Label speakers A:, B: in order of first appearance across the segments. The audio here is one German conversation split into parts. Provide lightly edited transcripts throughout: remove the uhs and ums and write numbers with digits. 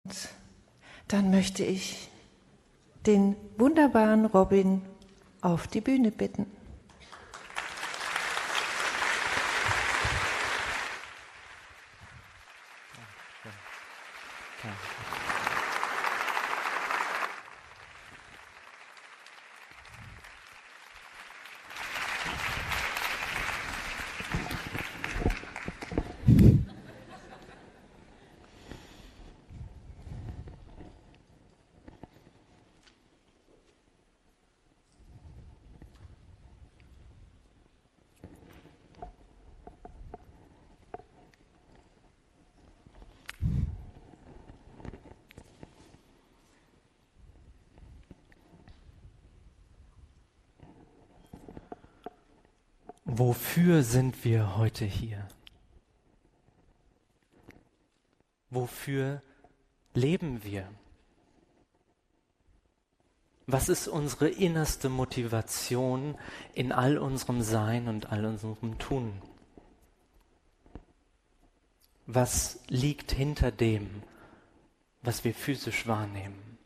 A: Dann möchte ich den wunderbaren Robin auf die Bühne bitten.
B: Wofür sind wir heute hier? Wofür leben wir? Was ist unsere innerste Motivation in all unserem Sein und all unserem Tun? Was liegt hinter dem, was wir physisch wahrnehmen?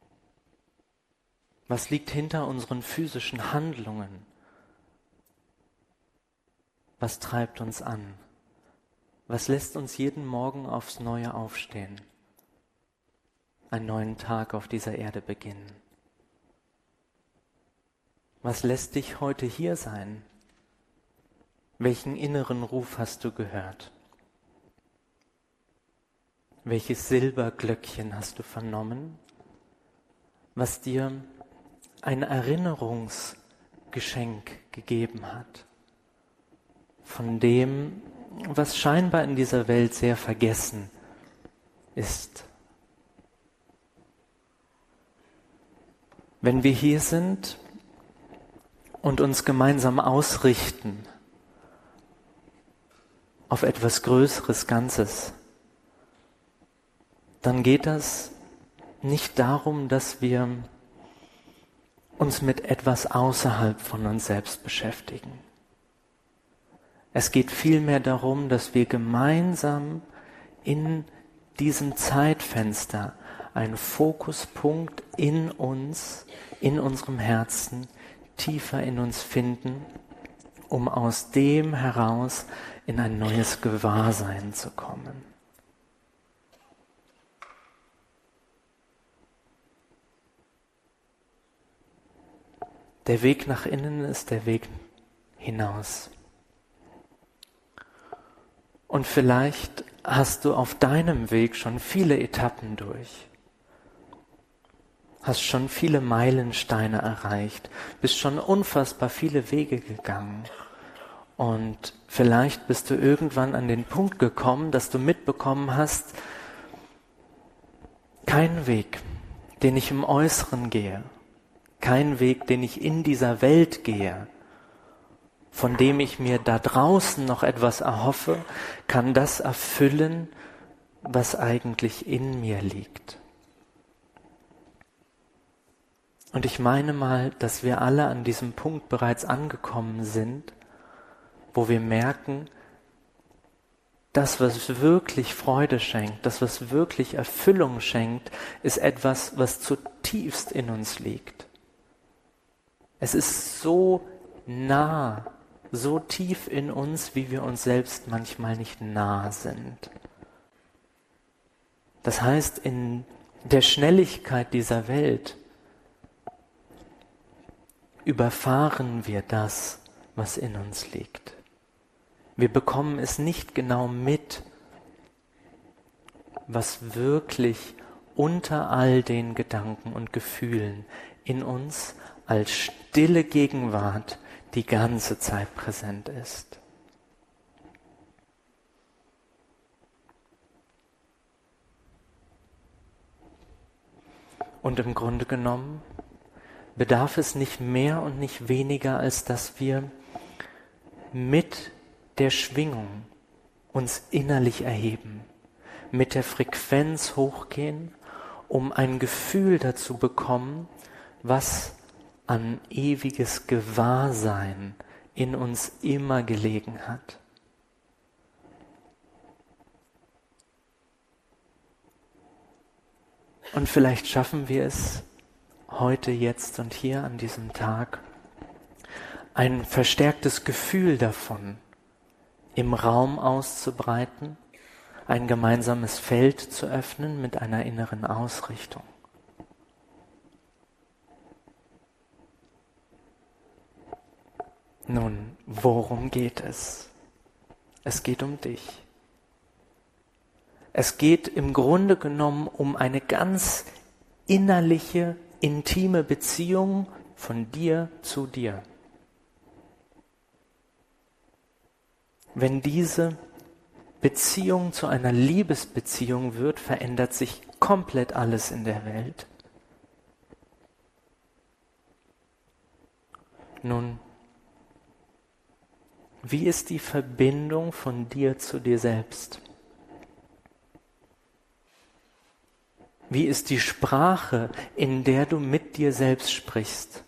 B: Was liegt hinter unseren physischen Handlungen? Was treibt uns an? Was lässt uns jeden Morgen aufs Neue aufstehen? Einen neuen Tag auf dieser Erde beginnen. Was lässt dich heute hier sein? Welchen inneren Ruf hast du gehört? Welches Silberglöckchen hast du vernommen, was dir ein Erinnerungsgeschenk gegeben hat? Von dem, was scheinbar in dieser Welt sehr vergessen ist. Wenn wir hier sind und uns gemeinsam ausrichten auf etwas Größeres, Ganzes, dann geht das nicht darum, dass wir uns mit etwas außerhalb von uns selbst beschäftigen. Es geht vielmehr darum, dass wir gemeinsam in diesem Zeitfenster einen Fokuspunkt in uns, in unserem Herzen, tiefer in uns finden, um aus dem heraus in ein neues Gewahrsein zu kommen. Der Weg nach innen ist der Weg hinaus. Und vielleicht hast du auf deinem Weg schon viele Etappen durch, hast schon viele Meilensteine erreicht, bist schon unfassbar viele Wege gegangen. Und vielleicht bist du irgendwann an den Punkt gekommen, dass du mitbekommen hast, kein Weg, den ich im Äußeren gehe, kein Weg, den ich in dieser Welt gehe, von dem ich mir da draußen noch etwas erhoffe, kann das erfüllen, was eigentlich in mir liegt. Und ich meine mal, dass wir alle an diesem Punkt bereits angekommen sind, wo wir merken, das, was wirklich Freude schenkt, das, was wirklich Erfüllung schenkt, ist etwas, was zutiefst in uns liegt. Es ist so nah, so tief in uns, wie wir uns selbst manchmal nicht nah sind. Das heißt, in der Schnelligkeit dieser Welt überfahren wir das, was in uns liegt. Wir bekommen es nicht genau mit, was wirklich unter all den Gedanken und Gefühlen in uns als stille Gegenwart die ganze Zeit präsent ist. Und im Grunde genommen bedarf es nicht mehr und nicht weniger, als dass wir mit der Schwingung uns innerlich erheben, mit der Frequenz hochgehen, um ein Gefühl dazu bekommen, was an ewiges Gewahrsein in uns immer gelegen hat. Und vielleicht schaffen wir es heute, jetzt und hier an diesem Tag, ein verstärktes Gefühl davon im Raum auszubreiten, ein gemeinsames Feld zu öffnen mit einer inneren Ausrichtung. Nun, worum geht es? Es geht um dich. Es geht im Grunde genommen um eine ganz innerliche, intime Beziehung von dir zu dir. Wenn diese Beziehung zu einer Liebesbeziehung wird, verändert sich komplett alles in der Welt. Nun, wie ist die Verbindung von dir zu dir selbst? Wie ist die Sprache, in der du mit dir selbst sprichst?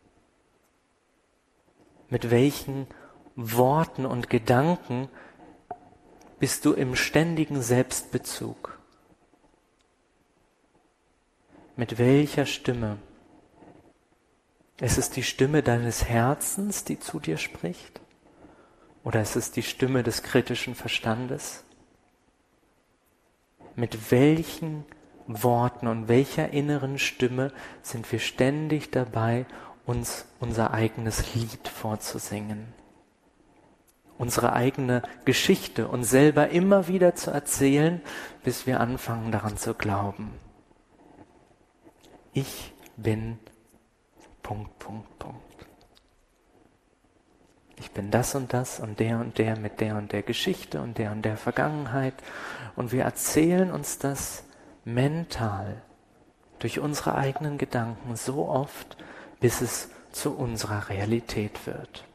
B: Mit welchen Worten und Gedanken bist du im ständigen Selbstbezug? Mit welcher Stimme? Ist es die Stimme deines Herzens, die zu dir spricht? Oder ist es die Stimme des kritischen Verstandes? Mit welchen Worten und welcher inneren Stimme sind wir ständig dabei, uns unser eigenes Lied vorzusingen? Unsere eigene Geschichte uns selber immer wieder zu erzählen, bis wir anfangen daran zu glauben. Ich bin ... Ich bin das und der mit der und der Geschichte und der Vergangenheit. Und wir erzählen uns das mental durch unsere eigenen Gedanken so oft, bis es zu unserer Realität wird.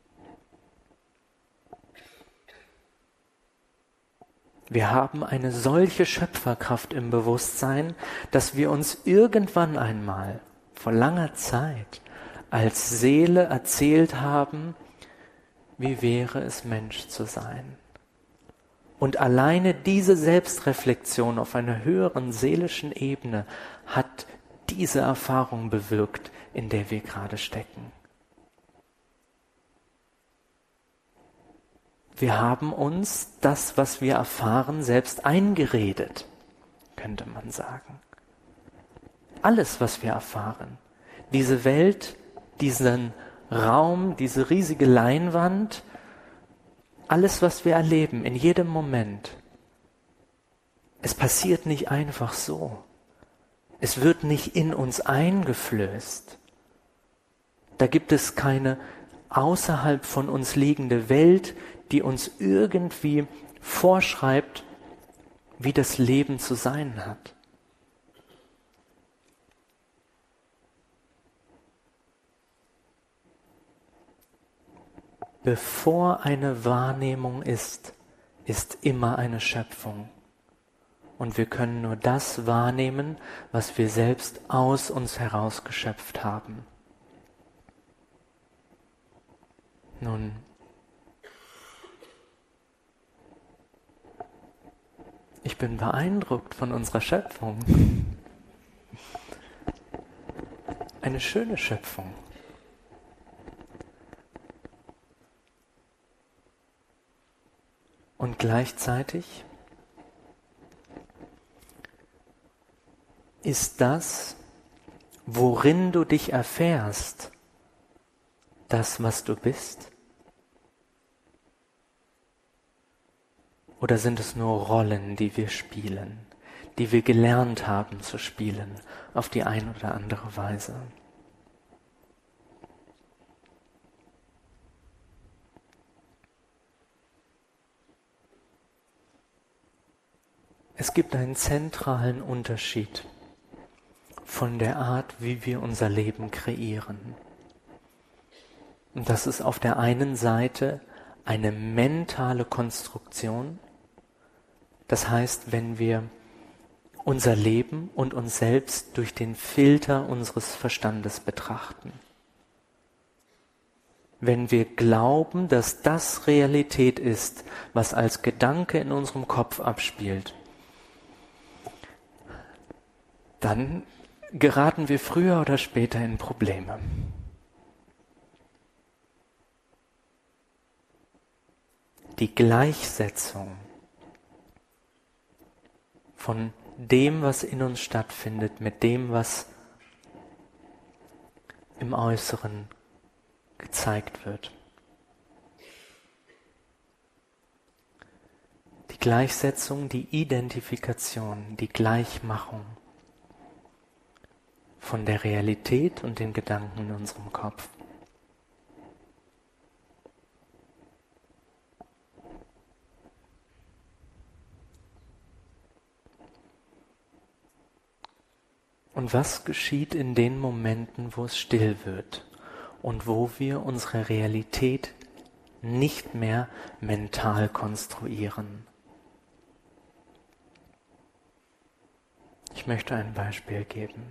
B: Wir haben eine solche Schöpferkraft im Bewusstsein, dass wir uns irgendwann einmal, vor langer Zeit, als Seele erzählt haben, wie wäre es, Mensch zu sein. Und alleine diese Selbstreflexion auf einer höheren seelischen Ebene hat diese Erfahrung bewirkt, in der wir gerade stecken. Wir haben uns das, was wir erfahren, selbst eingeredet, könnte man sagen. Alles, was wir erfahren, diese Welt, diesen Raum, diese riesige Leinwand, alles, was wir erleben, in jedem Moment, es passiert nicht einfach so. Es wird nicht in uns eingeflößt. Da gibt es keine außerhalb von uns liegende Welt, die uns irgendwie vorschreibt, wie das Leben zu sein hat. Bevor eine Wahrnehmung ist immer eine Schöpfung. Und wir können nur das wahrnehmen, was wir selbst aus uns heraus geschöpft haben. Nun, ich bin beeindruckt von unserer Schöpfung. Eine schöne Schöpfung. Und gleichzeitig ist das, worin du dich erfährst, das, was du bist? Oder sind es nur Rollen, die wir spielen, die wir gelernt haben zu spielen, auf die eine oder andere Weise? Es gibt einen zentralen Unterschied von der Art, wie wir unser Leben kreieren. Und das ist auf der einen Seite eine mentale Konstruktion. Das heißt, wenn wir unser Leben und uns selbst durch den Filter unseres Verstandes betrachten. Wenn wir glauben, dass das Realität ist, was als Gedanke in unserem Kopf abspielt, dann geraten wir früher oder später in Probleme. Die Gleichsetzung von dem, was in uns stattfindet, mit dem, was im Äußeren gezeigt wird. Die Gleichsetzung, die Identifikation, die Gleichmachung von der Realität und den Gedanken in unserem Kopf. Und was geschieht in den Momenten, wo es still wird und wo wir unsere Realität nicht mehr mental konstruieren? Ich möchte ein Beispiel geben.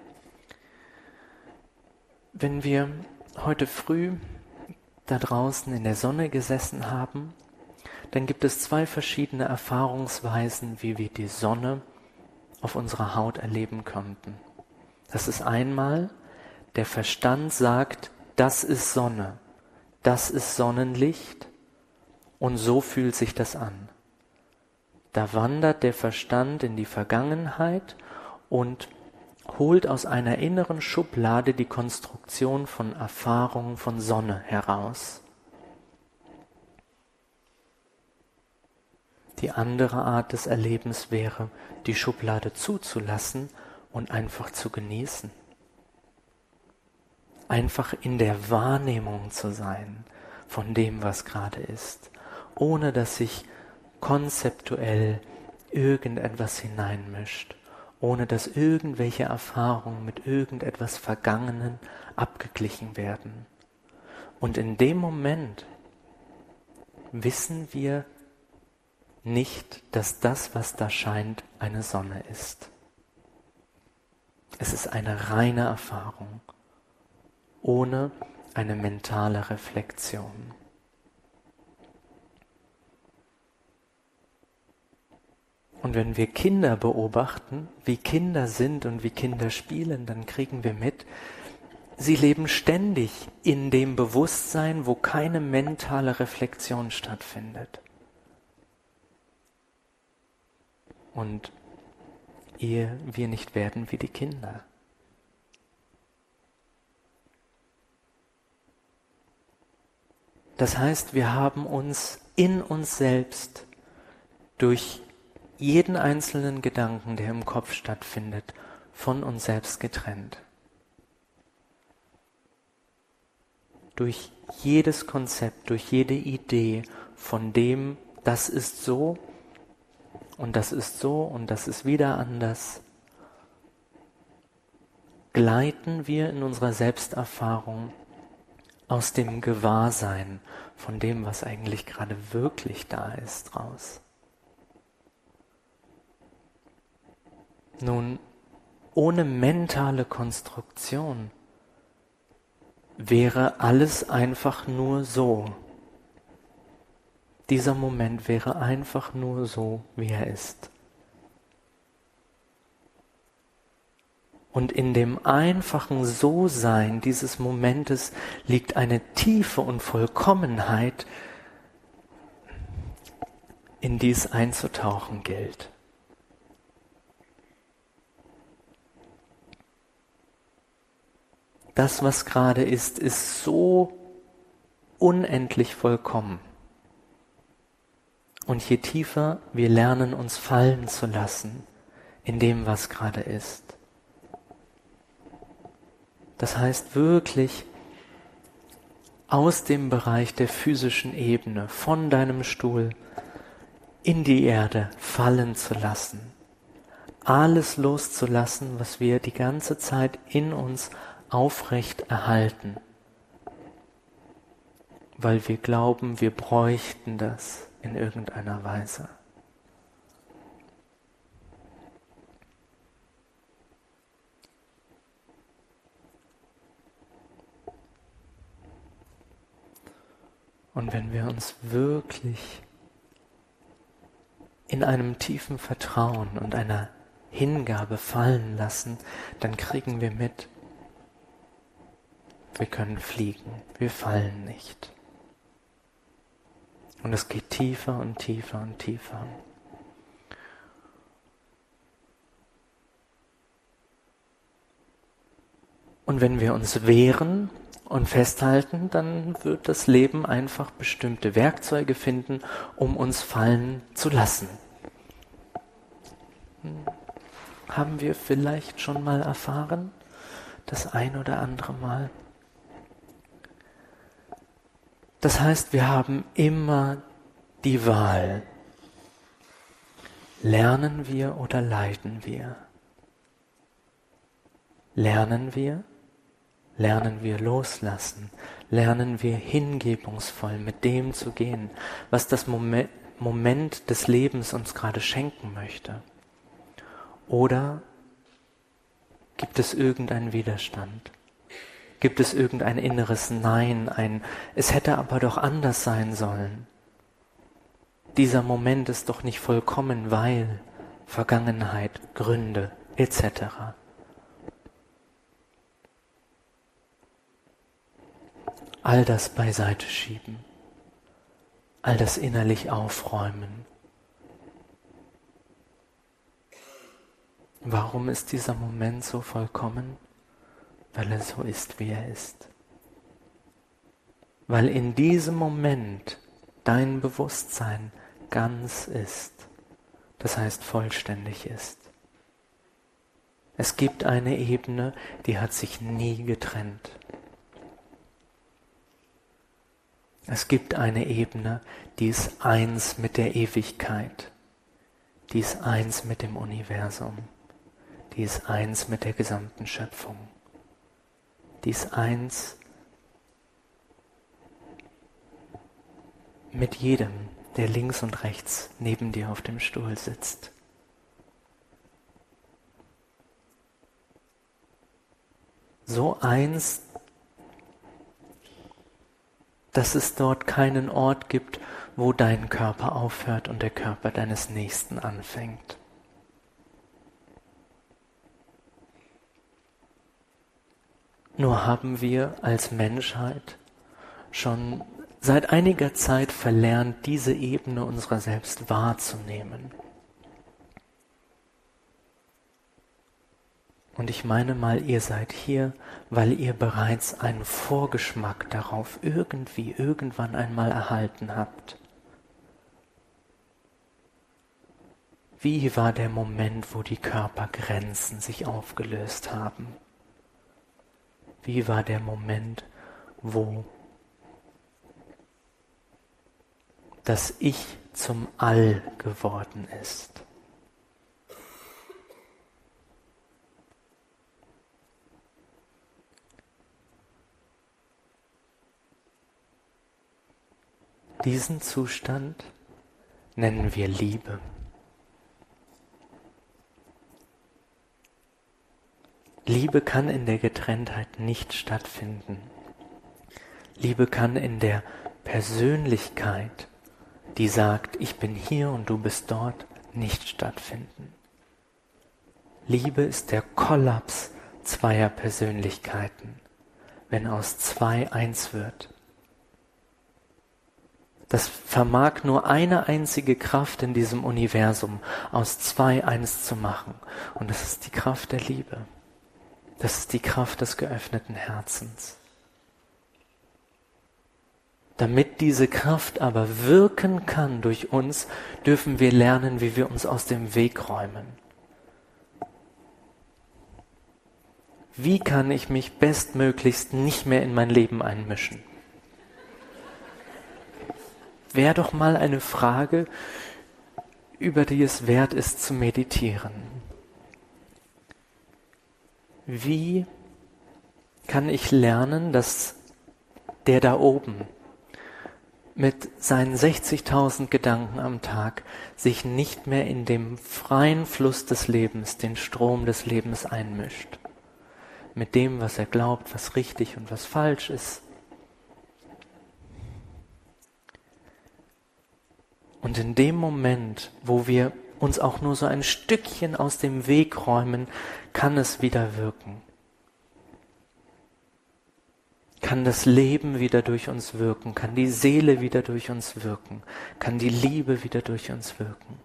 B: Wenn wir heute früh da draußen in der Sonne gesessen haben, dann gibt es 2 verschiedene Erfahrungsweisen, wie wir die Sonne auf unserer Haut erleben könnten. Das ist einmal, der Verstand sagt, das ist Sonne, das ist Sonnenlicht und so fühlt sich das an. Da wandert der Verstand in die Vergangenheit und holt aus einer inneren Schublade die Konstruktion von Erfahrungen von Sonne heraus. Die andere Art des Erlebens wäre, die Schublade zuzulassen und einfach zu genießen. Einfach in der Wahrnehmung zu sein von dem, was gerade ist, ohne dass sich konzeptuell irgendetwas hineinmischt, ohne dass irgendwelche Erfahrungen mit irgendetwas Vergangenen abgeglichen werden. Und in dem Moment wissen wir nicht, dass das, was da scheint, eine Sonne ist. Es ist eine reine Erfahrung, ohne eine mentale Reflexion. Und wenn wir Kinder beobachten, wie Kinder sind und wie Kinder spielen, dann kriegen wir mit, sie leben ständig in dem Bewusstsein, wo keine mentale Reflexion stattfindet. Und ehe wir nicht werden wie die Kinder. Das heißt, wir haben uns in uns selbst durch jeden einzelnen Gedanken, der im Kopf stattfindet, von uns selbst getrennt. Durch jedes Konzept, durch jede Idee von dem, das ist so und das ist so und das ist wieder anders, gleiten wir in unserer Selbsterfahrung aus dem Gewahrsein von dem, was eigentlich gerade wirklich da ist, raus. Nun, ohne mentale Konstruktion wäre alles einfach nur so. Dieser Moment wäre einfach nur so, wie er ist. Und in dem einfachen So-Sein dieses Momentes liegt eine Tiefe und Vollkommenheit, in die es einzutauchen gilt. Das, was gerade ist so unendlich vollkommen. Und je tiefer wir lernen, uns fallen zu lassen in dem, was gerade ist. Das heißt wirklich aus dem Bereich der physischen Ebene, von deinem Stuhl in die Erde fallen zu lassen. Alles loszulassen, was wir die ganze Zeit in uns aufrecht erhalten. Weil wir glauben, wir bräuchten das in irgendeiner Weise. Und wenn wir uns wirklich in einem tiefen Vertrauen und einer Hingabe fallen lassen, dann kriegen wir mit, wir können fliegen, wir fallen nicht. Und es geht tiefer und tiefer und tiefer. Und wenn wir uns wehren und festhalten, dann wird das Leben einfach bestimmte Werkzeuge finden, um uns fallen zu lassen. Haben wir vielleicht schon mal erfahren, das ein oder andere Mal? Das heißt, wir haben immer die Wahl. Lernen wir oder leiden wir? Lernen wir? Lernen wir loslassen? Lernen wir hingebungsvoll mit dem zu gehen, was das Moment des Lebens uns gerade schenken möchte? Oder gibt es irgendeinen Widerstand? Gibt es irgendein inneres Nein, es hätte aber doch anders sein sollen? Dieser Moment ist doch nicht vollkommen, weil Vergangenheit, Gründe etc. All das beiseite schieben, all das innerlich aufräumen. Warum ist dieser Moment so vollkommen? Weil er so ist, wie er ist. Weil in diesem Moment dein Bewusstsein ganz ist, das heißt vollständig ist. Es gibt eine Ebene, die hat sich nie getrennt. Es gibt eine Ebene, die ist eins mit der Ewigkeit, die ist eins mit dem Universum, die ist eins mit der gesamten Schöpfung. Die ist eins mit jedem, der links und rechts neben dir auf dem Stuhl sitzt. So eins, dass es dort keinen Ort gibt, wo dein Körper aufhört und der Körper deines Nächsten anfängt. Nur haben wir als Menschheit schon seit einiger Zeit verlernt, diese Ebene unserer selbst wahrzunehmen. Und ich meine mal, ihr seid hier, weil ihr bereits einen Vorgeschmack darauf irgendwann einmal erhalten habt. Wie war der Moment, wo die Körpergrenzen sich aufgelöst haben? Wie war der Moment, wo das Ich zum All geworden ist? Diesen Zustand nennen wir Liebe. Liebe kann in der Getrenntheit nicht stattfinden. Liebe kann in der Persönlichkeit, die sagt, ich bin hier und du bist dort, nicht stattfinden. Liebe ist der Kollaps zweier Persönlichkeiten, wenn aus zwei eins wird. Das vermag nur eine einzige Kraft in diesem Universum, aus zwei eins zu machen. Und das ist die Kraft der Liebe. Das ist die Kraft des geöffneten Herzens. Damit diese Kraft aber wirken kann durch uns, dürfen wir lernen, wie wir uns aus dem Weg räumen. Wie kann ich mich bestmöglichst nicht mehr in mein Leben einmischen? Wäre doch mal eine Frage, über die es wert ist zu meditieren. Wie kann ich lernen, dass der da oben mit seinen 60.000 Gedanken am Tag sich nicht mehr in dem freien Fluss des Lebens, den Strom des Lebens einmischt? Mit dem, was er glaubt, was richtig und was falsch ist. Und in dem Moment, wo wir uns auch nur so ein Stückchen aus dem Weg räumen, kann es wieder wirken. Kann das Leben wieder durch uns wirken, kann die Seele wieder durch uns wirken, kann die Liebe wieder durch uns wirken.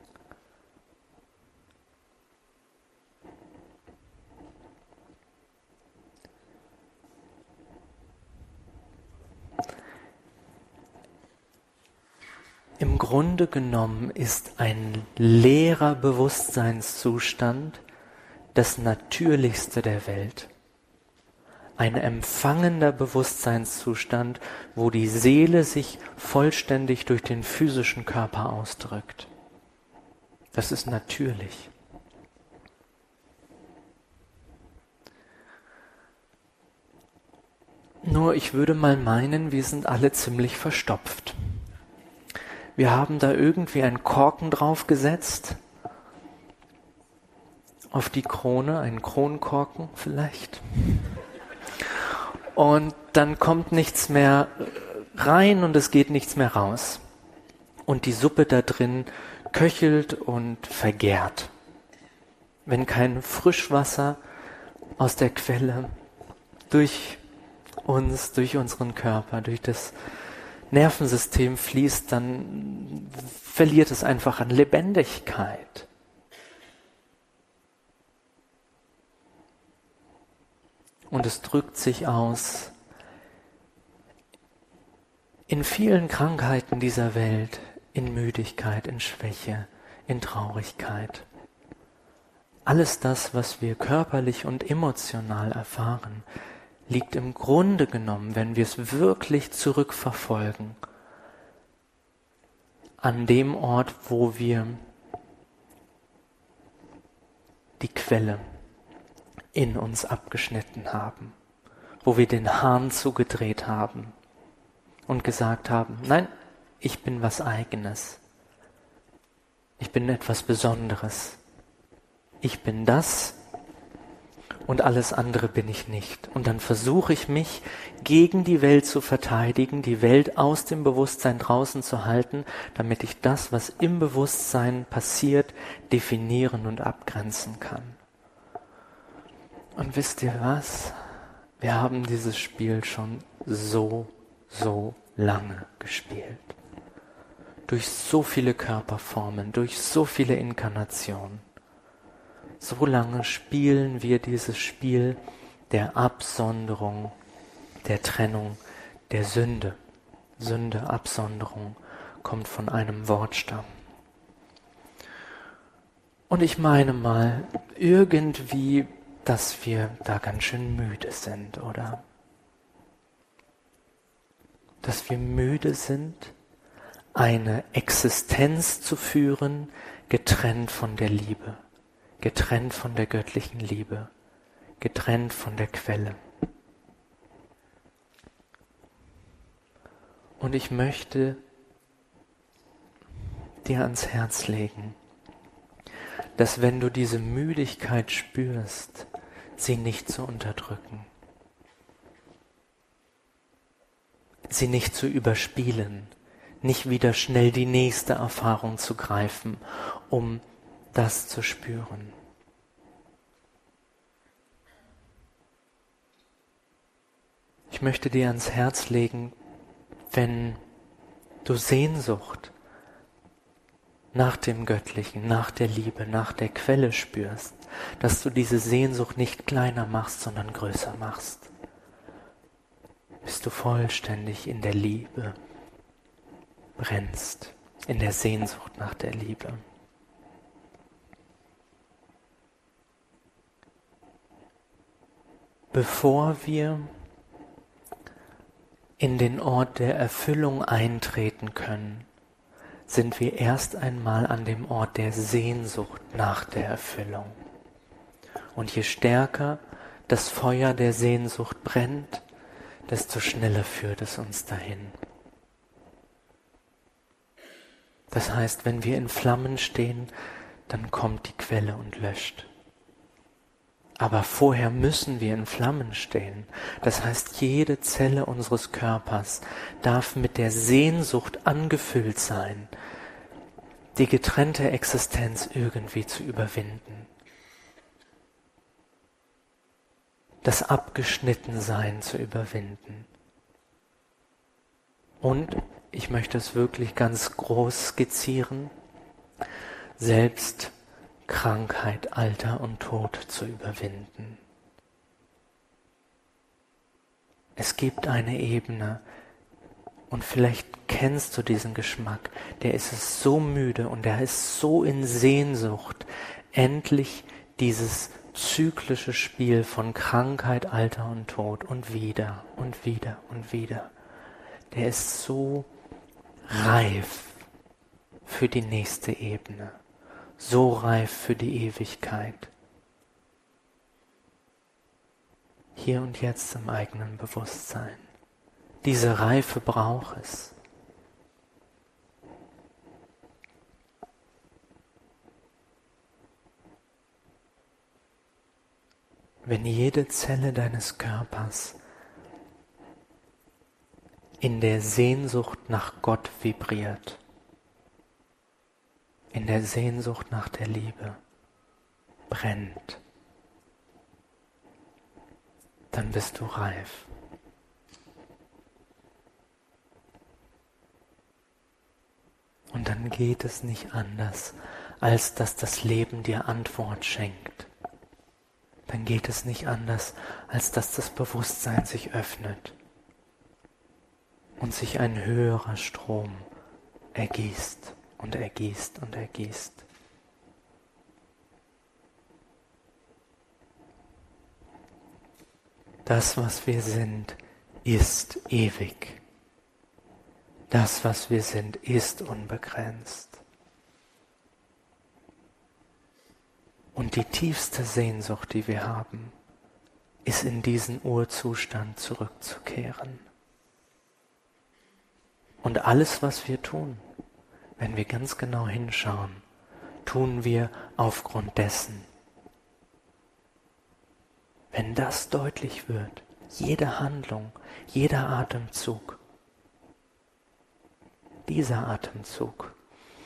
B: Im Grunde genommen ist ein leerer Bewusstseinszustand das Natürlichste der Welt. Ein empfangender Bewusstseinszustand, wo die Seele sich vollständig durch den physischen Körper ausdrückt. Das ist natürlich. Nur ich würde mal meinen, wir sind alle ziemlich verstopft. Wir haben da irgendwie einen Korken draufgesetzt, auf die Krone, einen Kronkorken vielleicht. Und dann kommt nichts mehr rein und es geht nichts mehr raus. Und die Suppe da drin köchelt und vergärt. Wenn kein Frischwasser aus der Quelle durch uns, durch unseren Körper, durch das Nervensystem fließt, dann verliert es einfach an Lebendigkeit. Und es drückt sich aus in vielen Krankheiten dieser Welt, in Müdigkeit, in Schwäche, in Traurigkeit. Alles das, was wir körperlich und emotional erfahren, liegt im Grunde genommen, wenn wir es wirklich zurückverfolgen, an dem Ort, wo wir die Quelle in uns abgeschnitten haben, wo wir den Hahn zugedreht haben und gesagt haben, nein, ich bin was Eigenes, ich bin etwas Besonderes, ich bin das und alles andere bin ich nicht. Und dann versuche ich mich gegen die Welt zu verteidigen, die Welt aus dem Bewusstsein draußen zu halten, damit ich das, was im Bewusstsein passiert, definieren und abgrenzen kann. Und wisst ihr was? Wir haben dieses Spiel schon so lange gespielt. Durch so viele Körperformen, durch so viele Inkarnationen. So lange spielen wir dieses Spiel der Absonderung, der Trennung, der Sünde. Sünde, Absonderung kommt von einem Wortstamm. Und ich meine mal, irgendwie, dass wir da ganz schön müde sind, oder? Dass wir müde sind, eine Existenz zu führen, getrennt von der Liebe. Getrennt von der göttlichen Liebe, getrennt von der Quelle. Und ich möchte dir ans Herz legen, dass wenn du diese Müdigkeit spürst, sie nicht zu unterdrücken, sie nicht zu überspielen, nicht wieder schnell die nächste Erfahrung zu greifen, um das zu spüren. Ich möchte dir ans Herz legen, wenn du Sehnsucht nach dem Göttlichen, nach der Liebe, nach der Quelle spürst, dass du diese Sehnsucht nicht kleiner machst, sondern größer machst. Bis du vollständig in der Liebe brennst, in der Sehnsucht nach der Liebe. Bevor wir in den Ort der Erfüllung eintreten können, sind wir erst einmal an dem Ort der Sehnsucht nach der Erfüllung. Und je stärker das Feuer der Sehnsucht brennt, desto schneller führt es uns dahin. Das heißt, wenn wir in Flammen stehen, dann kommt die Quelle und löscht. Aber vorher müssen wir in Flammen stehen. Das heißt, jede Zelle unseres Körpers darf mit der Sehnsucht angefüllt sein, die getrennte Existenz irgendwie zu überwinden. Das Abgeschnittensein zu überwinden. Und, ich möchte es wirklich ganz groß skizzieren, selbst Krankheit, Alter und Tod zu überwinden. Es gibt eine Ebene, und vielleicht kennst du diesen Geschmack, der ist es so müde und der ist so in Sehnsucht, endlich dieses zyklische Spiel von Krankheit, Alter und Tod und wieder und wieder und wieder. Der ist so reif für die nächste Ebene, so reif für die Ewigkeit. Hier und jetzt im eigenen Bewusstsein. Diese Reife braucht es. Wenn jede Zelle deines Körpers in der Sehnsucht nach Gott vibriert, in der Sehnsucht nach der Liebe brennt, dann bist du reif. Und dann geht es nicht anders, als dass das Leben dir Antwort schenkt. Dann geht es nicht anders, als dass das Bewusstsein sich öffnet und sich ein höherer Strom ergießt und ergießt und ergießt. Das, was wir sind, ist ewig. Das, was wir sind, ist unbegrenzt. Und die tiefste Sehnsucht, die wir haben, ist in diesen Urzustand zurückzukehren. Und alles, was wir tun, wenn wir ganz genau hinschauen, tun wir aufgrund dessen. Wenn das deutlich wird, jede Handlung, jeder Atemzug, dieser Atemzug,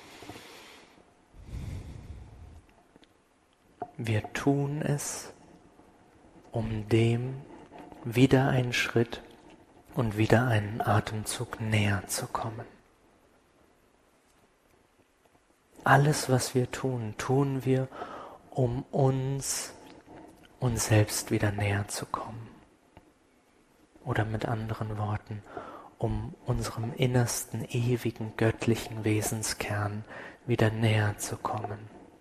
B: wir tun es, um dem wieder einen Schritt und wieder einen Atemzug näher zu kommen. Alles, was wir tun, tun wir, um uns selbst wieder näher zu kommen. Oder mit anderen Worten, um unserem innersten, ewigen, göttlichen Wesenskern wieder näher zu kommen.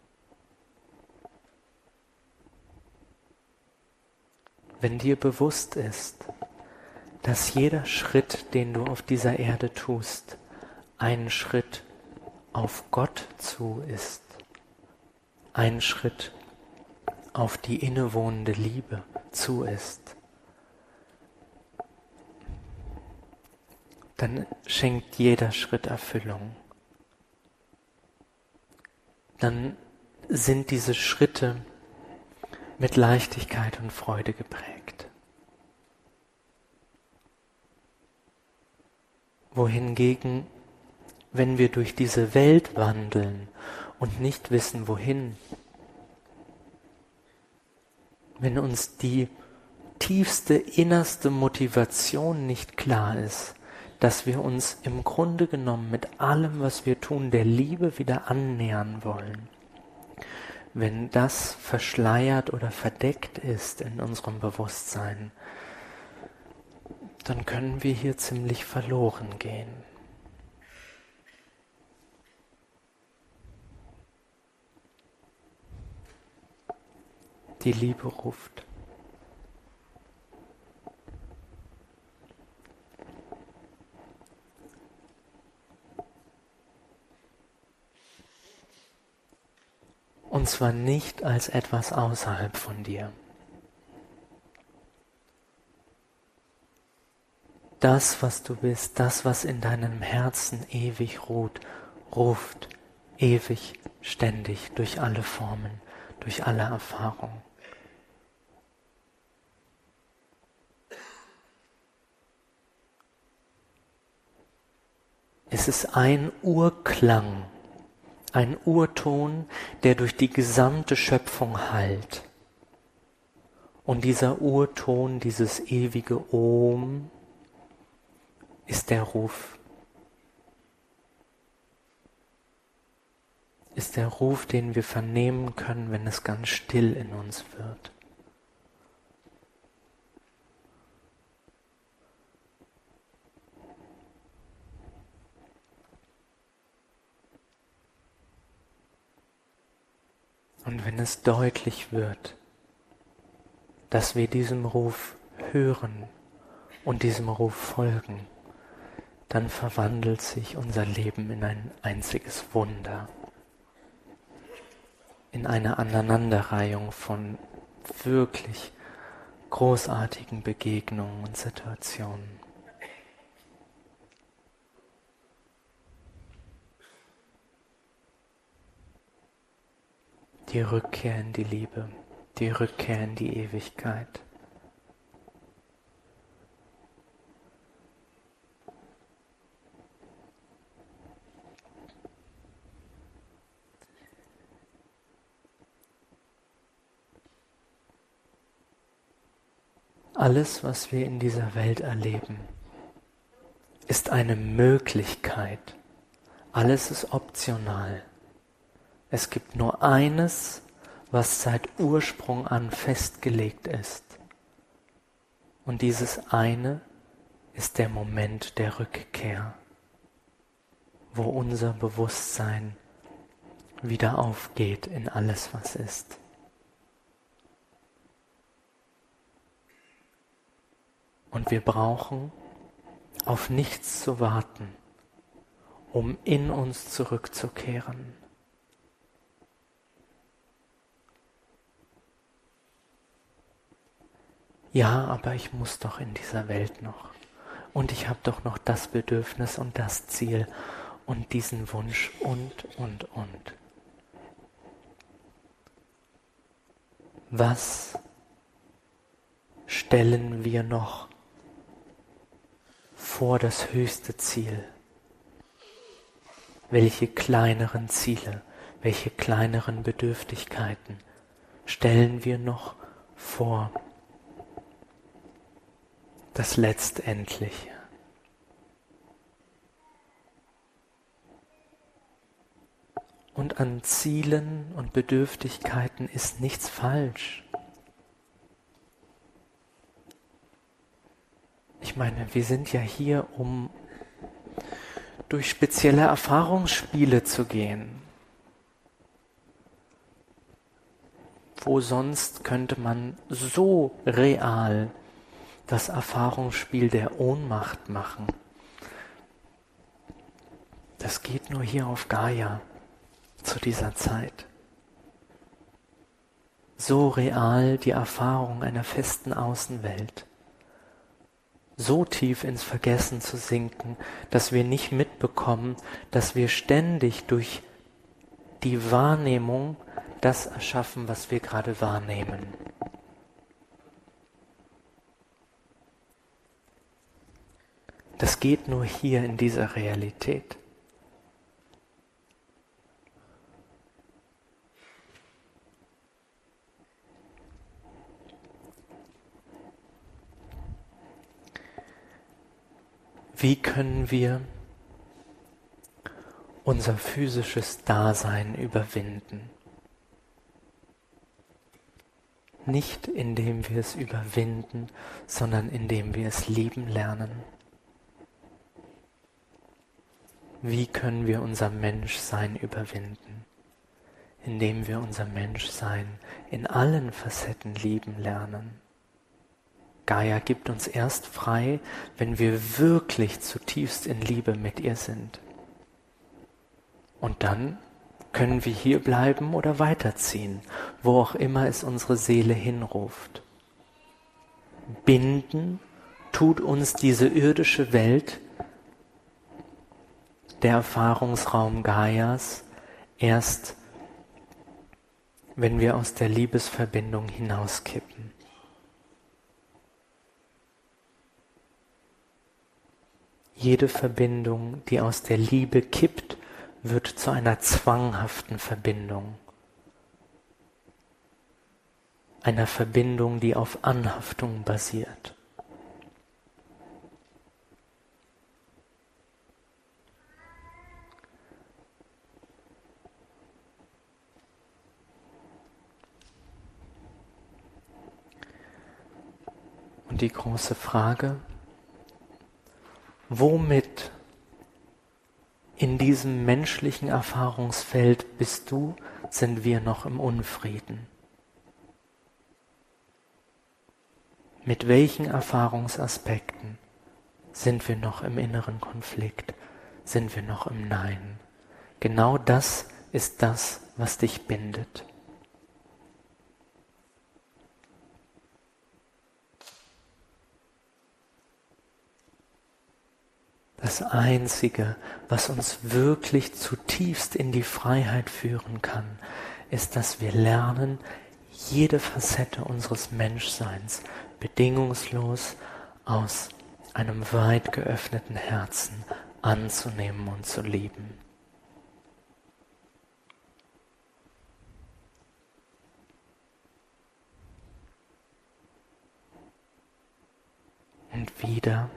B: Wenn dir bewusst ist, dass jeder Schritt, den du auf dieser Erde tust, ein Schritt auf Gott zu ist, ein Schritt auf die innewohnende Liebe zu ist, dann schenkt jeder Schritt Erfüllung. Dann sind diese Schritte mit Leichtigkeit und Freude geprägt. Wohingegen, wenn wir durch diese Welt wandeln und nicht wissen, wohin, wenn uns die tiefste, innerste Motivation nicht klar ist, dass wir uns im Grunde genommen mit allem, was wir tun, der Liebe wieder annähern wollen, wenn das verschleiert oder verdeckt ist in unserem Bewusstsein, dann können wir hier ziemlich verloren gehen. Die Liebe ruft. Und zwar nicht als etwas außerhalb von dir. Das, was du bist, das, was in deinem Herzen ewig ruht, ruft ewig, ständig, durch alle Formen, durch alle Erfahrungen. Es ist ein Urklang, ein Urton, der durch die gesamte Schöpfung hallt. Und dieser Urton, dieses ewige Om, ist der Ruf. Ist der Ruf, den wir vernehmen können, wenn es ganz still in uns wird. Und wenn es deutlich wird, dass wir diesem Ruf hören und diesem Ruf folgen, dann verwandelt sich unser Leben in ein einziges Wunder, in eine Aneinanderreihung von wirklich großartigen Begegnungen und Situationen. Die Rückkehr in die Liebe, die Rückkehr in die Ewigkeit. Alles, was wir in dieser Welt erleben, ist eine Möglichkeit. Alles ist optional. Es gibt nur eines, was seit Ursprung an festgelegt ist. Und dieses eine ist der Moment der Rückkehr, wo unser Bewusstsein wieder aufgeht in alles, was ist. Und wir brauchen auf nichts zu warten, um in uns zurückzukehren. Ja, aber ich muss doch in dieser Welt noch. Und ich habe doch noch das Bedürfnis und das Ziel und diesen Wunsch und. Was stellen wir noch vor das höchste Ziel? Welche kleineren Ziele, welche kleineren Bedürftigkeiten stellen wir noch vor das Letztendliche? Und an Zielen und Bedürftigkeiten ist nichts falsch. Ich meine, wir sind ja hier, um durch spezielle Erfahrungsspiele zu gehen. Wo sonst könnte man so real das Erfahrungsspiel der Ohnmacht machen? Das geht nur hier auf Gaia zu dieser Zeit. So real die Erfahrung einer festen Außenwelt. So tief ins Vergessen zu sinken, dass wir nicht mitbekommen, dass wir ständig durch die Wahrnehmung das erschaffen, was wir gerade wahrnehmen. Das geht nur hier in dieser Realität. Wie können wir unser physisches Dasein überwinden? Nicht indem wir es überwinden, sondern indem wir es lieben lernen. Wie können wir unser Menschsein überwinden? Indem wir unser Menschsein in allen Facetten lieben lernen. Gaia gibt uns erst frei, wenn wir wirklich zutiefst in Liebe mit ihr sind. Und dann können wir hier bleiben oder weiterziehen, wo auch immer es unsere Seele hinruft. Binden tut uns diese irdische Welt, der Erfahrungsraum Gaias, erst wenn wir aus der Liebesverbindung hinauskippen. Jede Verbindung, die aus der Liebe kippt, wird zu einer zwanghaften Verbindung. Einer Verbindung, die auf Anhaftung basiert. Und die große Frage, womit in diesem menschlichen Erfahrungsfeld sind wir noch im Unfrieden? Mit welchen Erfahrungsaspekten sind wir noch im inneren Konflikt? Sind wir noch im Nein? Genau das ist das, was dich bindet. Das Einzige, was uns wirklich zutiefst in die Freiheit führen kann, ist, dass wir lernen, jede Facette unseres Menschseins bedingungslos aus einem weit geöffneten Herzen anzunehmen und zu lieben. Und wieder,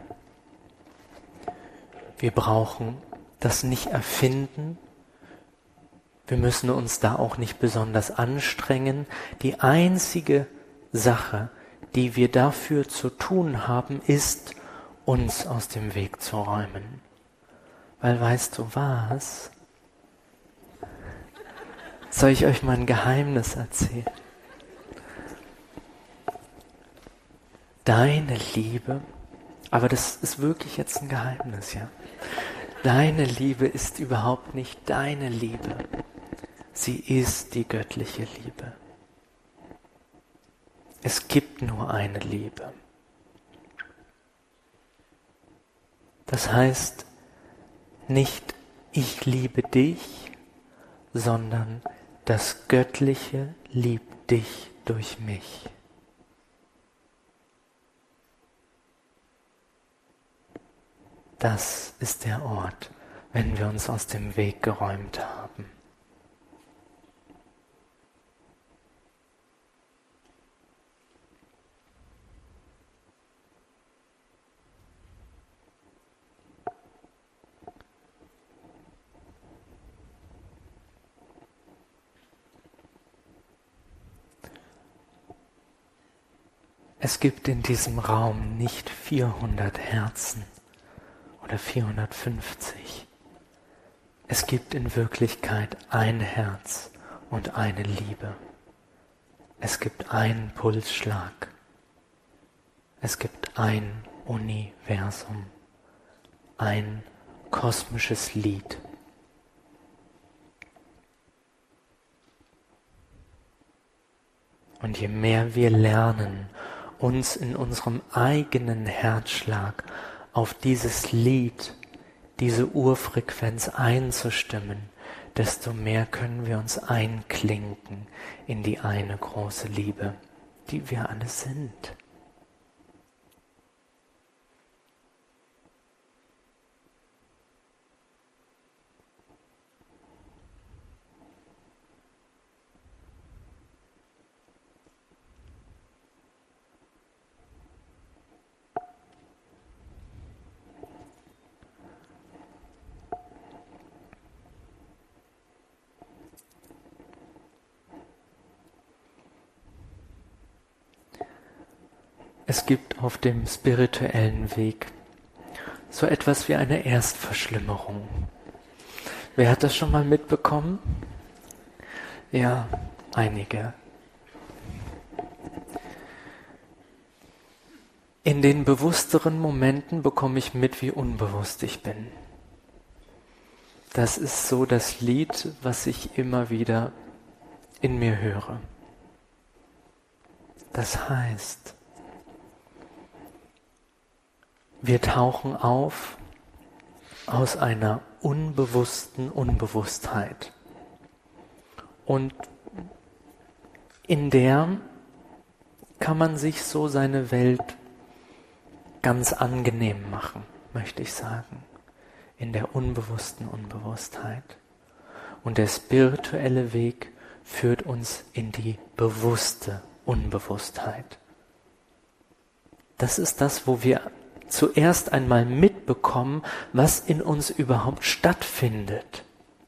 B: wir brauchen das nicht erfinden. Wir müssen uns da auch nicht besonders anstrengen. Die einzige Sache, die wir dafür zu tun haben, ist, uns aus dem Weg zu räumen. Weil weißt du was? Soll ich euch mal ein Geheimnis erzählen? Deine Liebe, aber das ist wirklich jetzt ein Geheimnis, ja? Deine Liebe ist überhaupt nicht deine Liebe. Sie ist die göttliche Liebe. Es gibt nur eine Liebe. Das heißt nicht, ich liebe dich, sondern das Göttliche liebt dich durch mich. Das ist der Ort, wenn wir uns aus dem Weg geräumt haben. Es gibt in diesem Raum nicht 400 Herzen oder 450. Es gibt in Wirklichkeit ein Herz und eine Liebe. Es gibt einen Pulsschlag. Es gibt ein Universum, ein kosmisches Lied. Und je mehr wir lernen, uns in unserem eigenen Herzschlag auf dieses Lied, diese Urfrequenz einzustimmen, desto mehr können wir uns einklinken in die eine große Liebe, die wir alle sind. Es gibt auf dem spirituellen Weg so etwas wie eine Erstverschlimmerung. Wer hat das schon mal mitbekommen? Ja, einige. In den bewussteren Momenten bekomme ich mit, wie unbewusst ich bin. Das ist so das Lied, was ich immer wieder in mir höre. Das heißt, wir tauchen auf aus einer unbewussten Unbewusstheit. Und in der kann man sich so seine Welt ganz angenehm machen, möchte ich sagen. In der unbewussten Unbewusstheit. Und der spirituelle Weg führt uns in die bewusste Unbewusstheit. Das ist das, wo wir zuerst einmal mitbekommen, was in uns überhaupt stattfindet.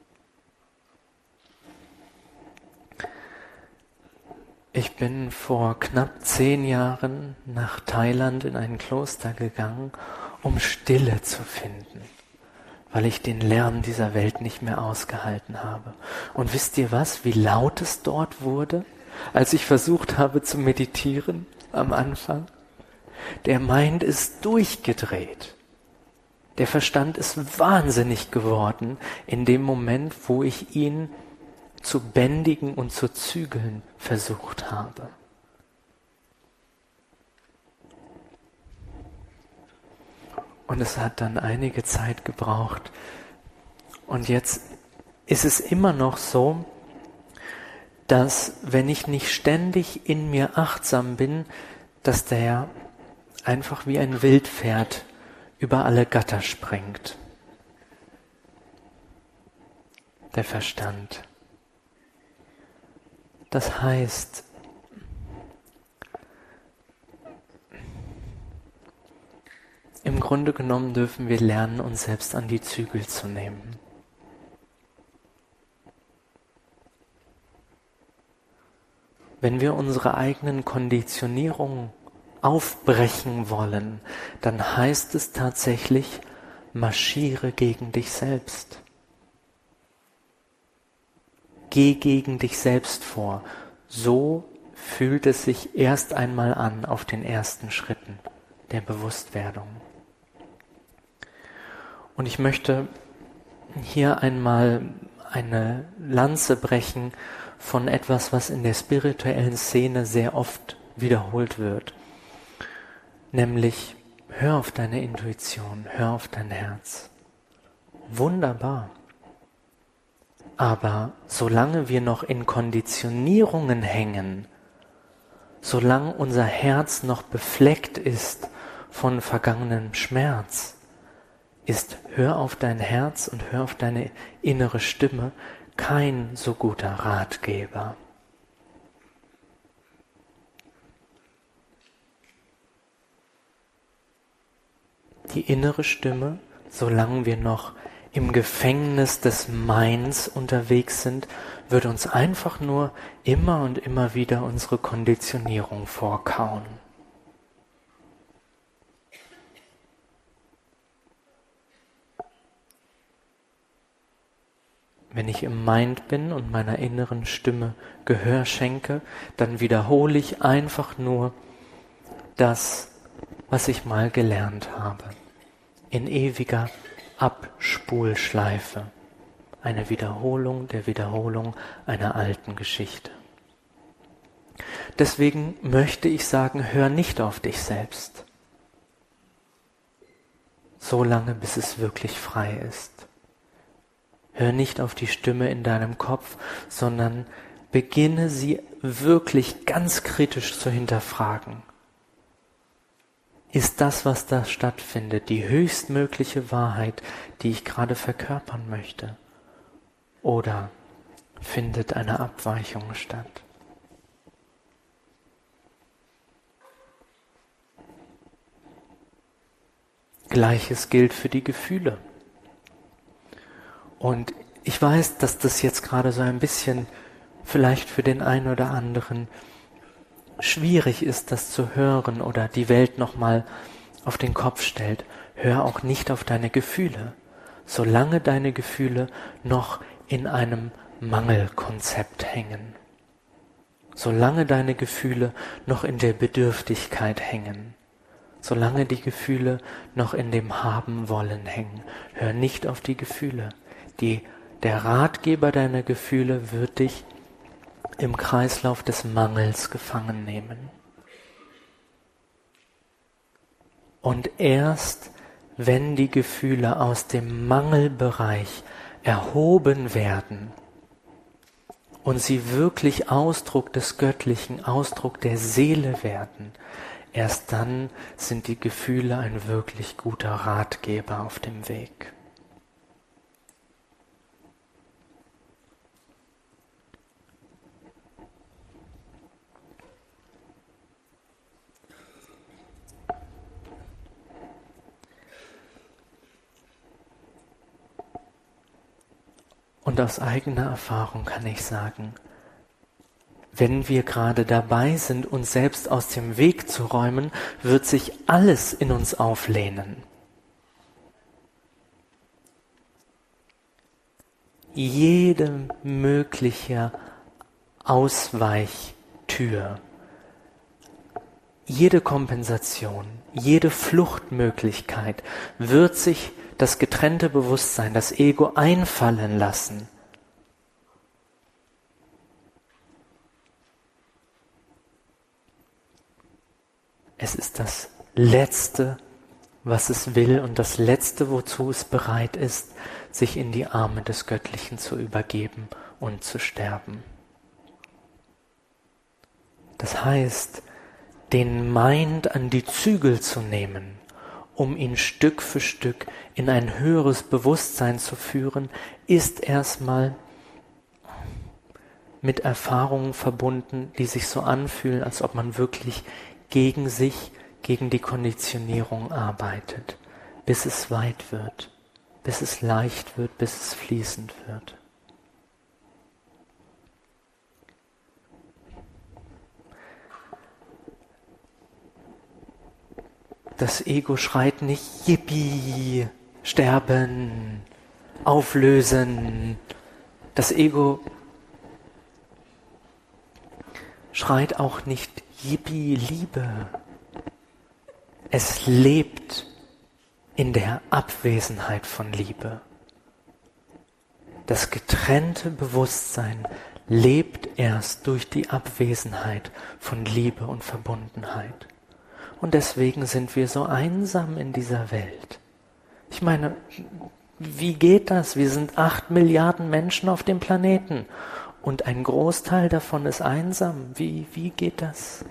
B: Ich bin vor knapp 10 Jahren nach Thailand in ein Kloster gegangen, um Stille zu finden, weil ich den Lärm dieser Welt nicht mehr ausgehalten habe. Und wisst ihr was, wie laut es dort wurde, als ich versucht habe zu meditieren am Anfang? Der Mind ist durchgedreht. Der Verstand ist wahnsinnig geworden in dem Moment, wo ich ihn zu bändigen und zu zügeln versucht habe. Und es hat dann einige Zeit gebraucht. Und jetzt ist es immer noch so, dass wenn ich nicht ständig in mir achtsam bin, dass der einfach wie ein Wildpferd über alle Gatter springt. Der Verstand. Das heißt, im Grunde genommen dürfen wir lernen, uns selbst an die Zügel zu nehmen. Wenn wir unsere eigenen Konditionierungen aufbrechen wollen, dann heißt es tatsächlich, marschiere gegen dich selbst. Geh gegen dich selbst vor. So fühlt es sich erst einmal an auf den ersten Schritten der Bewusstwerdung. Und ich möchte hier einmal eine Lanze brechen von etwas, was in der spirituellen Szene sehr oft wiederholt wird. Nämlich, hör auf deine Intuition, hör auf dein Herz. Wunderbar. Aber solange wir noch in Konditionierungen hängen, solange unser Herz noch befleckt ist von vergangenem Schmerz, ist hör auf dein Herz und hör auf deine innere Stimme kein so guter Ratgeber. Die innere Stimme, solange wir noch im Gefängnis des Minds unterwegs sind, wird uns einfach nur immer und immer wieder unsere Konditionierung vorkauen. Wenn ich im Mind bin und meiner inneren Stimme Gehör schenke, dann wiederhole ich einfach nur das, was ich mal gelernt habe. In ewiger Abspulschleife. Eine Wiederholung der Wiederholung einer alten Geschichte. Deswegen möchte ich sagen, hör nicht auf dich selbst. So lange, bis es wirklich frei ist. Hör nicht auf die Stimme in deinem Kopf, sondern beginne sie wirklich ganz kritisch zu hinterfragen. Ist das, was da stattfindet, die höchstmögliche Wahrheit, die ich gerade verkörpern möchte? Oder findet eine Abweichung statt? Gleiches gilt für die Gefühle. Und ich weiß, dass das jetzt gerade so ein bisschen vielleicht für den einen oder anderen schwierig ist, das zu hören oder die Welt nochmal auf den Kopf stellt. Hör auch nicht auf deine Gefühle, solange deine Gefühle noch in einem Mangelkonzept hängen. Solange deine Gefühle noch in der Bedürftigkeit hängen. Solange die Gefühle noch in dem Haben-Wollen hängen. Hör nicht auf die Gefühle. Der Ratgeber deiner Gefühle wird dich im Kreislauf des Mangels gefangen nehmen. Und erst wenn die Gefühle aus dem Mangelbereich erhoben werden und sie wirklich Ausdruck des Göttlichen, Ausdruck der Seele werden, erst dann sind die Gefühle ein wirklich guter Ratgeber auf dem Weg. aus eigener Erfahrung kann ich sagen, wenn wir gerade dabei sind, uns selbst aus dem Weg zu räumen, wird sich alles in uns auflehnen. Jede mögliche Ausweichtür, jede Kompensation, jede Fluchtmöglichkeit wird sich das getrennte Bewusstsein, das Ego einfallen lassen. Es ist das Letzte, was es will und das Letzte, wozu es bereit ist, sich in die Arme des Göttlichen zu übergeben und zu sterben. Das heißt, den Mind an die Zügel zu nehmen, um ihn Stück für Stück in ein höheres Bewusstsein zu führen, ist erstmal mit Erfahrungen verbunden, die sich so anfühlen, als ob man wirklich gegen sich, gegen die Konditionierung arbeitet, bis es weit wird, bis es leicht wird, bis es fließend wird. Das Ego schreit nicht, Yippie, sterben, auflösen. Das Ego schreit auch nicht, Yippie, Liebe. Es lebt in der Abwesenheit von Liebe. Das getrennte Bewusstsein lebt erst durch die Abwesenheit von Liebe und Verbundenheit. Und deswegen sind wir so einsam in dieser Welt. Ich meine, wie geht das? Wir sind 8 Milliarden Menschen auf dem Planeten und ein Großteil davon ist einsam. Wie geht das?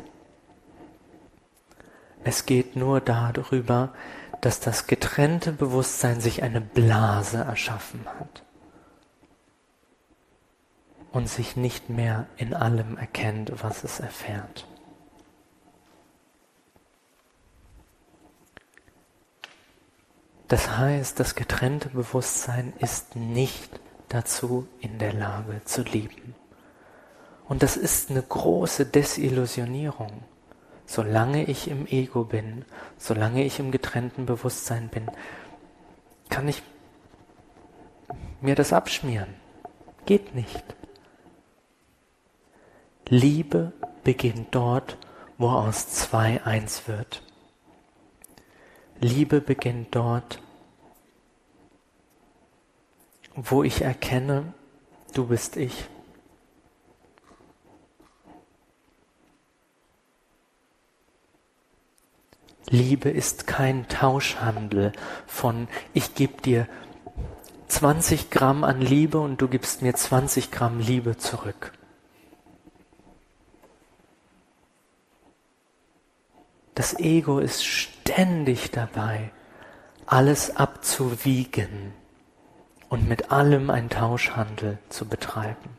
B: Es geht nur darüber, dass das getrennte Bewusstsein sich eine Blase erschaffen hat und sich nicht mehr in allem erkennt, was es erfährt. Das heißt, das getrennte Bewusstsein ist nicht dazu in der Lage zu lieben. Und das ist eine große Desillusionierung. Solange ich im Ego bin, solange ich im getrennten Bewusstsein bin, kann ich mir das abschmieren. Geht nicht. Liebe beginnt dort, wo aus 2 eins wird. Liebe beginnt dort, wo ich erkenne, du bist ich. Liebe ist kein Tauschhandel von, ich gebe dir 20 Gramm an Liebe und du gibst mir 20 Gramm Liebe zurück. Das Ego ist ständig dabei, alles abzuwiegen und mit allem einen Tauschhandel zu betreiben.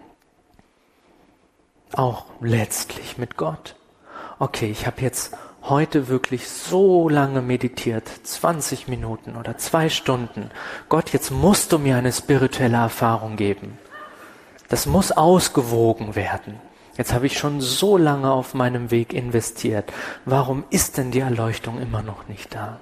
B: Auch letztlich mit Gott. Okay, ich habe jetzt heute wirklich so lange meditiert, 20 Minuten oder 2 Stunden. Gott, jetzt musst du mir eine spirituelle Erfahrung geben. Das muss ausgewogen werden. Jetzt habe ich schon so lange auf meinem Weg investiert. Warum ist denn die Erleuchtung immer noch nicht da?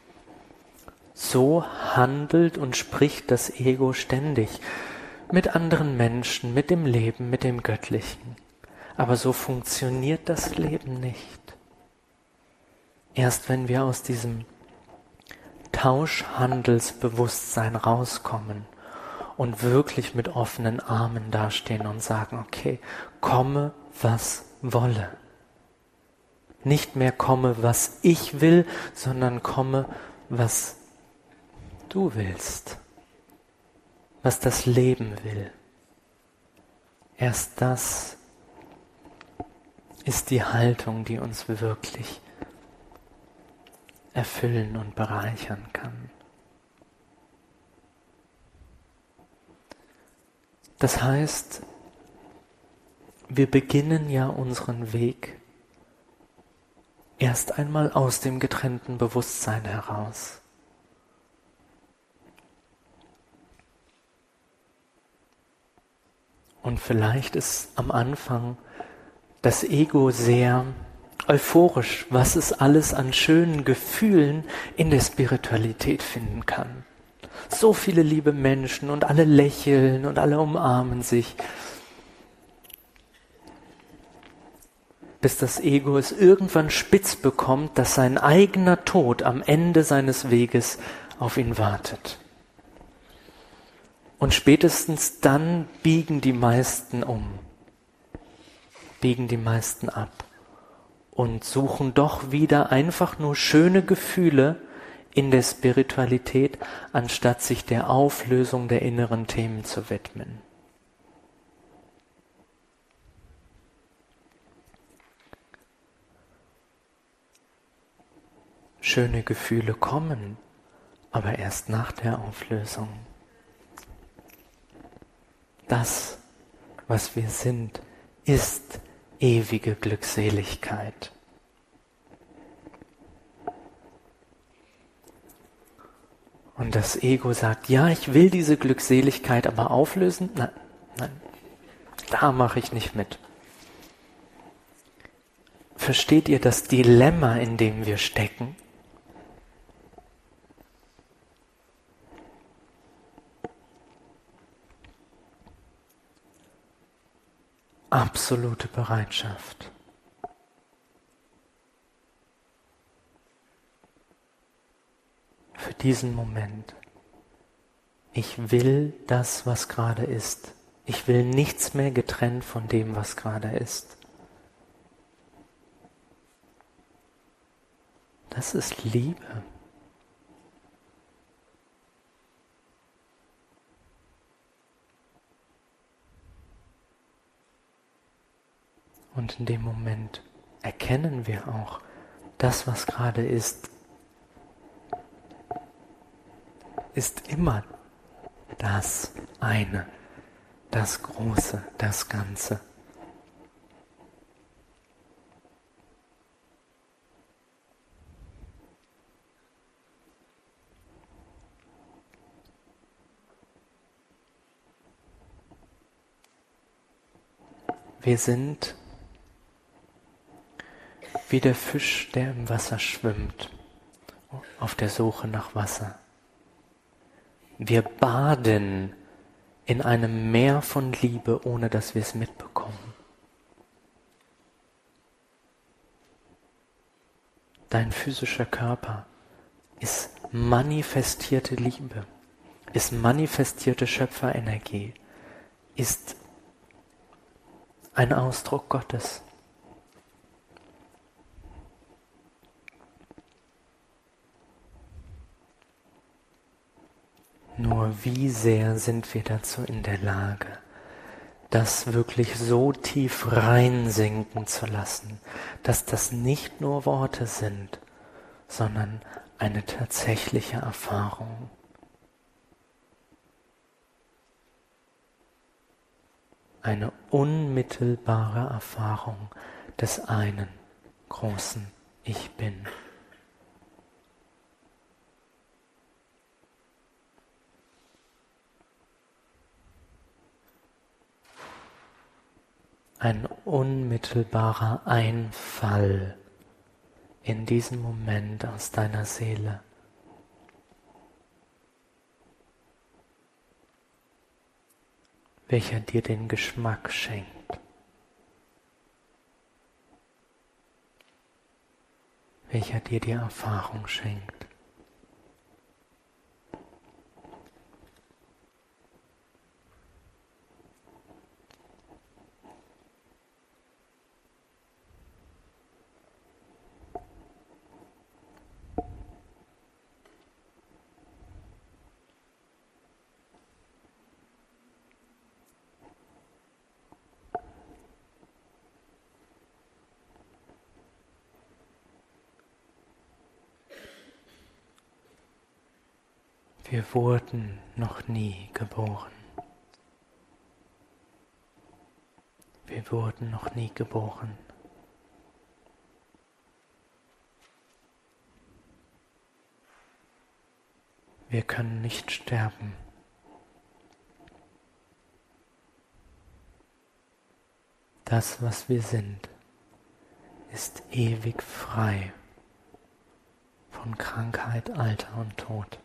B: So handelt und spricht das Ego ständig mit anderen Menschen, mit dem Leben, mit dem Göttlichen. Aber so funktioniert das Leben nicht. Erst wenn wir aus diesem Tauschhandelsbewusstsein rauskommen und wirklich mit offenen Armen dastehen und sagen, okay, komme, was wolle. Nicht mehr komme, was ich will, sondern komme, was du willst, was das Leben will. Erst das ist die Haltung, die uns wirklich erfüllen und bereichern kann. Das heißt, wir beginnen ja unseren Weg erst einmal aus dem getrennten Bewusstsein heraus. Und vielleicht ist am Anfang das Ego sehr euphorisch, was es alles an schönen Gefühlen in der Spiritualität finden kann. So viele liebe Menschen und alle lächeln und alle umarmen sich. Bis das Ego es irgendwann spitz bekommt, dass sein eigener Tod am Ende seines Weges auf ihn wartet. Und spätestens dann biegen die meisten um, biegen die meisten ab und suchen doch wieder einfach nur schöne Gefühle in der Spiritualität, anstatt sich der Auflösung der inneren Themen zu widmen. Schöne Gefühle kommen, aber erst nach der Auflösung. Das, was wir sind, ist ewige Glückseligkeit. Und das Ego sagt, ja, ich will diese Glückseligkeit aber auflösen. Nein, nein, da mache ich nicht mit. Versteht ihr das Dilemma, in dem wir stecken? Absolute Bereitschaft. Für diesen Moment. Ich will das, was gerade ist. Ich will nichts mehr getrennt von dem, was gerade ist. Das ist Liebe. Und in dem Moment erkennen wir auch, das, was gerade ist immer das eine, das Große, das Ganze. Wir sind wie der Fisch, der im Wasser schwimmt, auf der Suche nach Wasser. Wir baden in einem Meer von Liebe, ohne dass wir es mitbekommen. Dein physischer Körper ist manifestierte Liebe, ist manifestierte Schöpferenergie, ist ein Ausdruck Gottes. Nur wie sehr sind wir dazu in der Lage, das wirklich so tief reinsinken zu lassen, dass das nicht nur Worte sind, sondern eine tatsächliche Erfahrung. Eine unmittelbare Erfahrung des einen großen Ich Bin. Ein unmittelbarer Einfall in diesen Moment aus deiner Seele. Welcher dir den Geschmack schenkt. Welcher dir die Erfahrung schenkt. Wir wurden noch nie geboren. Wir wurden noch nie geboren. Wir können nicht sterben. Das, was wir sind, ist ewig frei von Krankheit, Alter und Tod.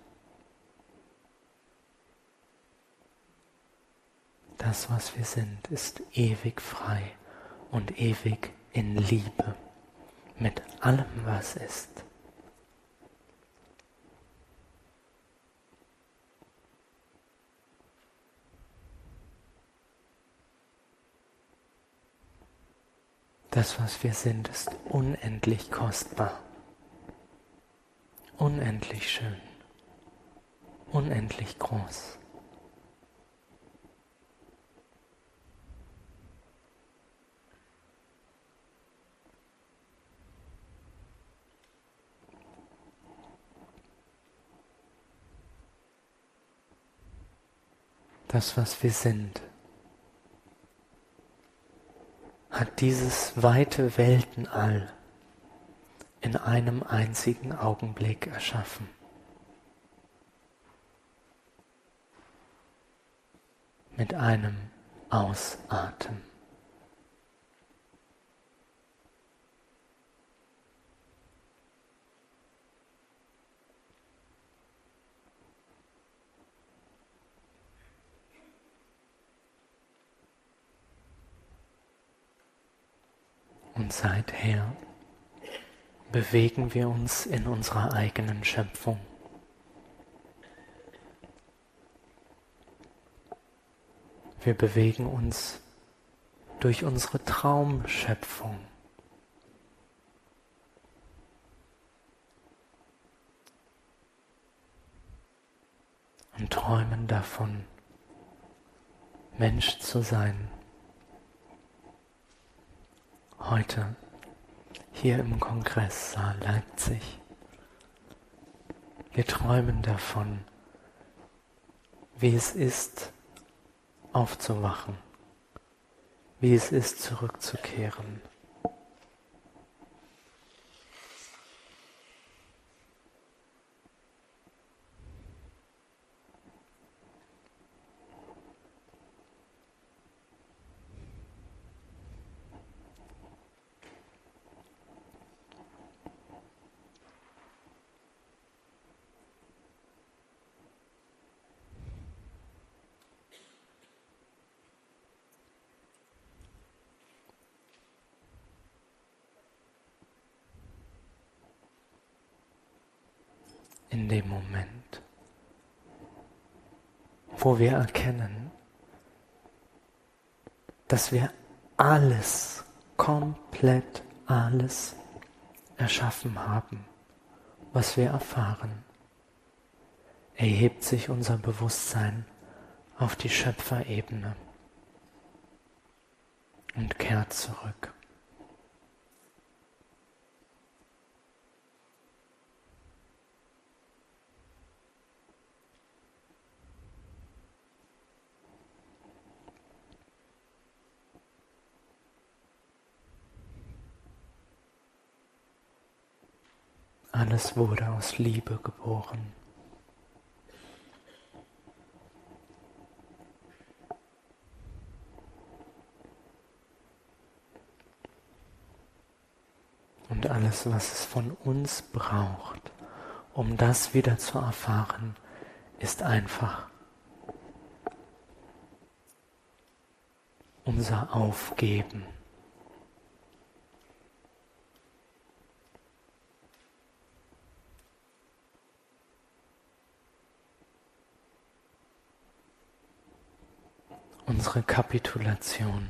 B: Das, was wir sind, ist ewig frei und ewig in Liebe mit allem, was ist. Das, was wir sind, ist unendlich kostbar, unendlich schön, unendlich groß. Das, was wir sind, hat dieses weite Weltenall in einem einzigen Augenblick erschaffen. Mit einem Ausatmen. Und seither bewegen wir uns in unserer eigenen Schöpfung. Wir bewegen uns durch unsere Traumschöpfung. Und träumen davon, Mensch zu sein. Heute, hier im Kongresssaal Leipzig. Wir träumen davon, wie es ist, aufzuwachen, wie es ist, zurückzukehren. In dem Moment, wo wir erkennen, dass wir alles, komplett alles erschaffen haben, was wir erfahren, erhebt sich unser Bewusstsein auf die Schöpferebene und kehrt zurück. Alles wurde aus Liebe geboren. Und alles, was es von uns braucht, um das wieder zu erfahren, ist einfach unser Aufgeben. Unsere Kapitulation.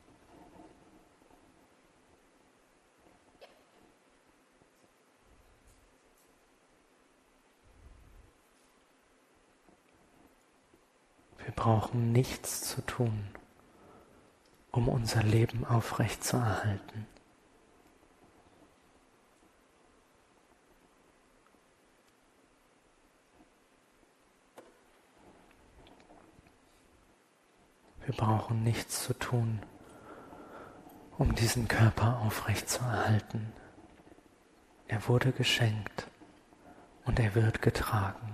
B: Wir brauchen nichts zu tun, um unser Leben aufrechtzuerhalten. Wir brauchen nichts zu tun, um diesen Körper aufrechtzuerhalten. Er wurde geschenkt und er wird getragen.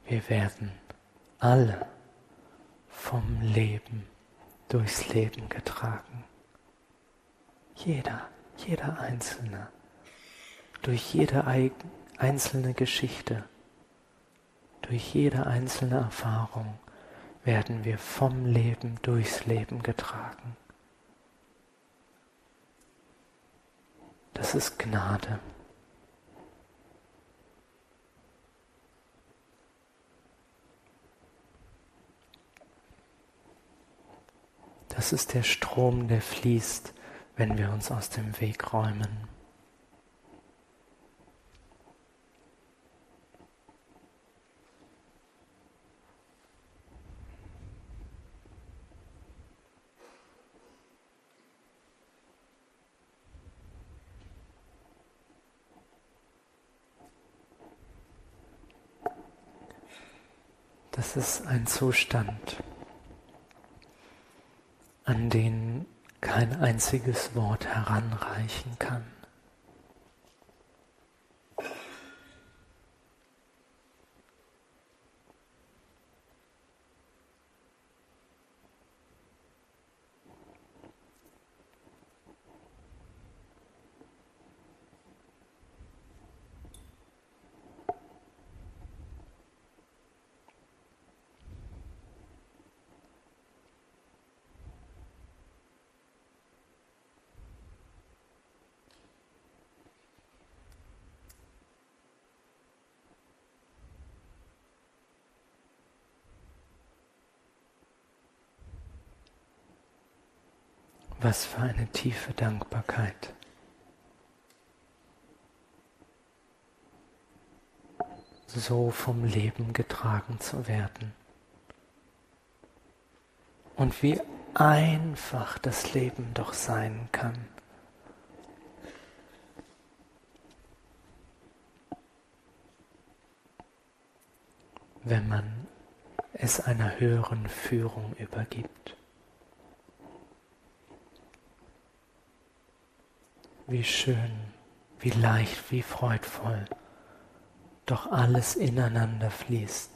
B: Wir werden alle vom Leben durchs Leben getragen. Jeder Einzelne. Durch jede einzelne Geschichte, durch jede einzelne Erfahrung werden wir vom Leben durchs Leben getragen. Das ist Gnade. Das ist der Strom, der fließt, wenn wir uns aus dem Weg räumen. Das ist ein Zustand, an den kein einziges Wort heranreichen kann. Was für eine tiefe Dankbarkeit. So vom Leben getragen zu werden. Und wie einfach das Leben doch sein kann. Wenn man es einer höheren Führung übergibt. Wie schön, wie leicht, wie freudvoll, doch alles ineinander fließt.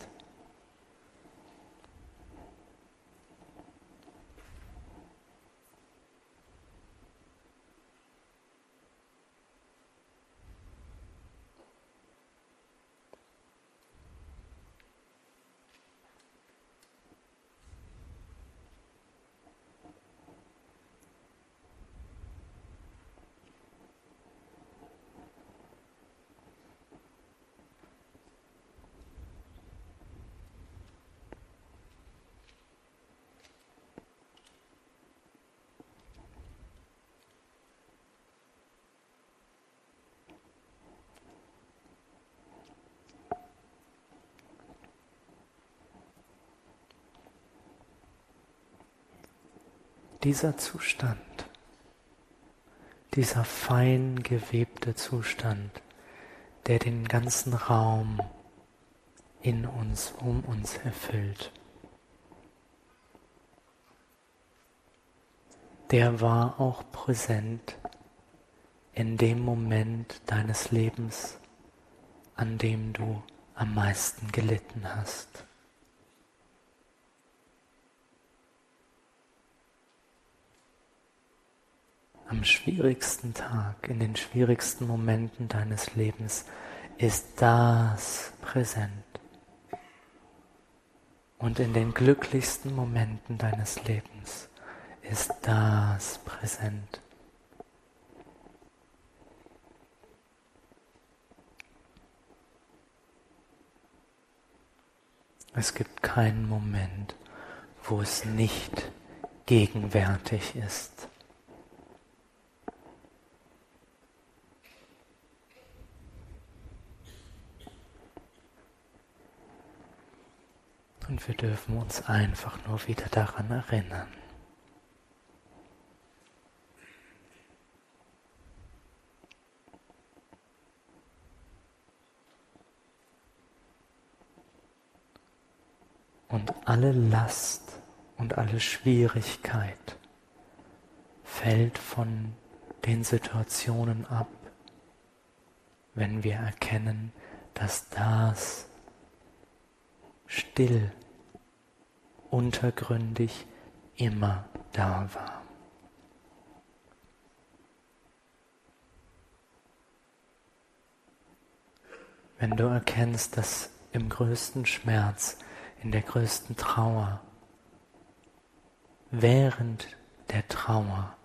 B: Dieser Zustand, dieser fein gewebte Zustand, der den ganzen Raum in uns, um uns erfüllt, der war auch präsent in dem Moment deines Lebens, an dem du am meisten gelitten hast. Am schwierigsten Tag, in den schwierigsten Momenten deines Lebens ist das präsent. Und in den glücklichsten Momenten deines Lebens ist das präsent. Es gibt keinen Moment, wo es nicht gegenwärtig ist. Und wir dürfen uns einfach nur wieder daran erinnern. Und alle Last und alle Schwierigkeit fällt von den Situationen ab, wenn wir erkennen, dass das still, untergründig immer da war. Wenn du erkennst, dass im größten Schmerz, in der größten Trauer, während der Trauer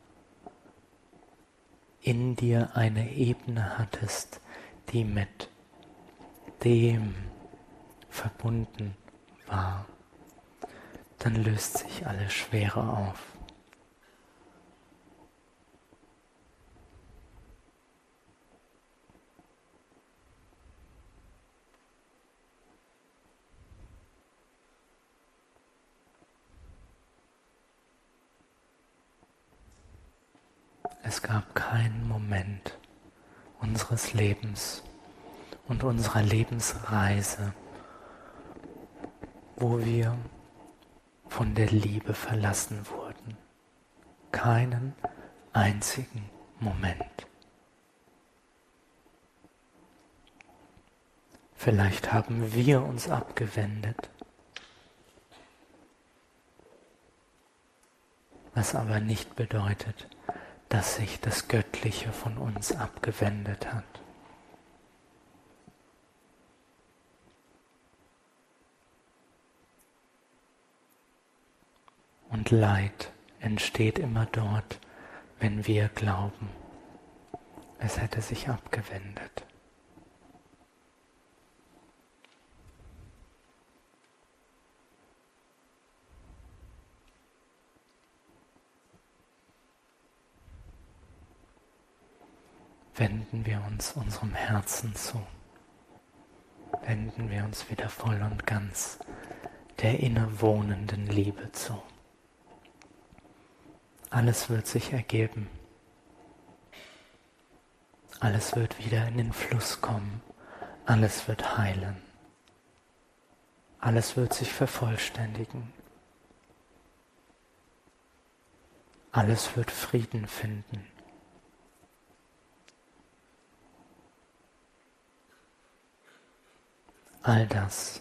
B: in dir eine Ebene hattest, die mit dem verbunden war, dann löst sich alle Schwere auf. Es gab keinen Moment unseres Lebens und unserer Lebensreise, wo wir von der Liebe verlassen wurden. Keinen einzigen Moment. Vielleicht haben wir uns abgewendet, was aber nicht bedeutet, dass sich das Göttliche von uns abgewendet hat. Und Leid entsteht immer dort, wenn wir glauben, es hätte sich abgewendet. Wenden wir uns unserem Herzen zu. Wenden wir uns wieder voll und ganz der innewohnenden Liebe zu. Alles wird sich ergeben. Alles wird wieder in den Fluss kommen. Alles wird heilen. Alles wird sich vervollständigen. Alles wird Frieden finden. All das,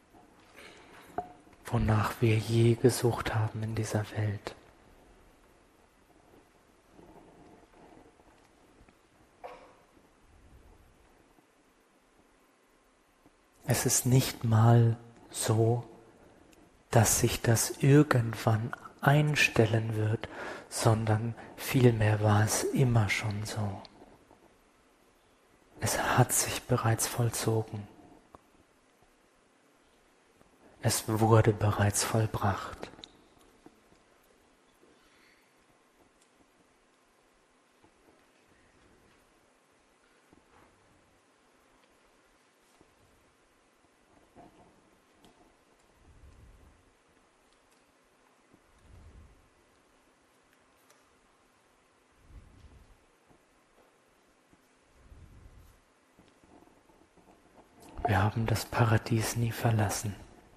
B: wonach wir je gesucht haben in dieser Welt. Es ist nicht mal so, dass sich das irgendwann einstellen wird, sondern vielmehr war es immer schon so. Es hat sich bereits vollzogen. Es wurde bereits vollbracht. Wir haben das Paradies nie verlassen.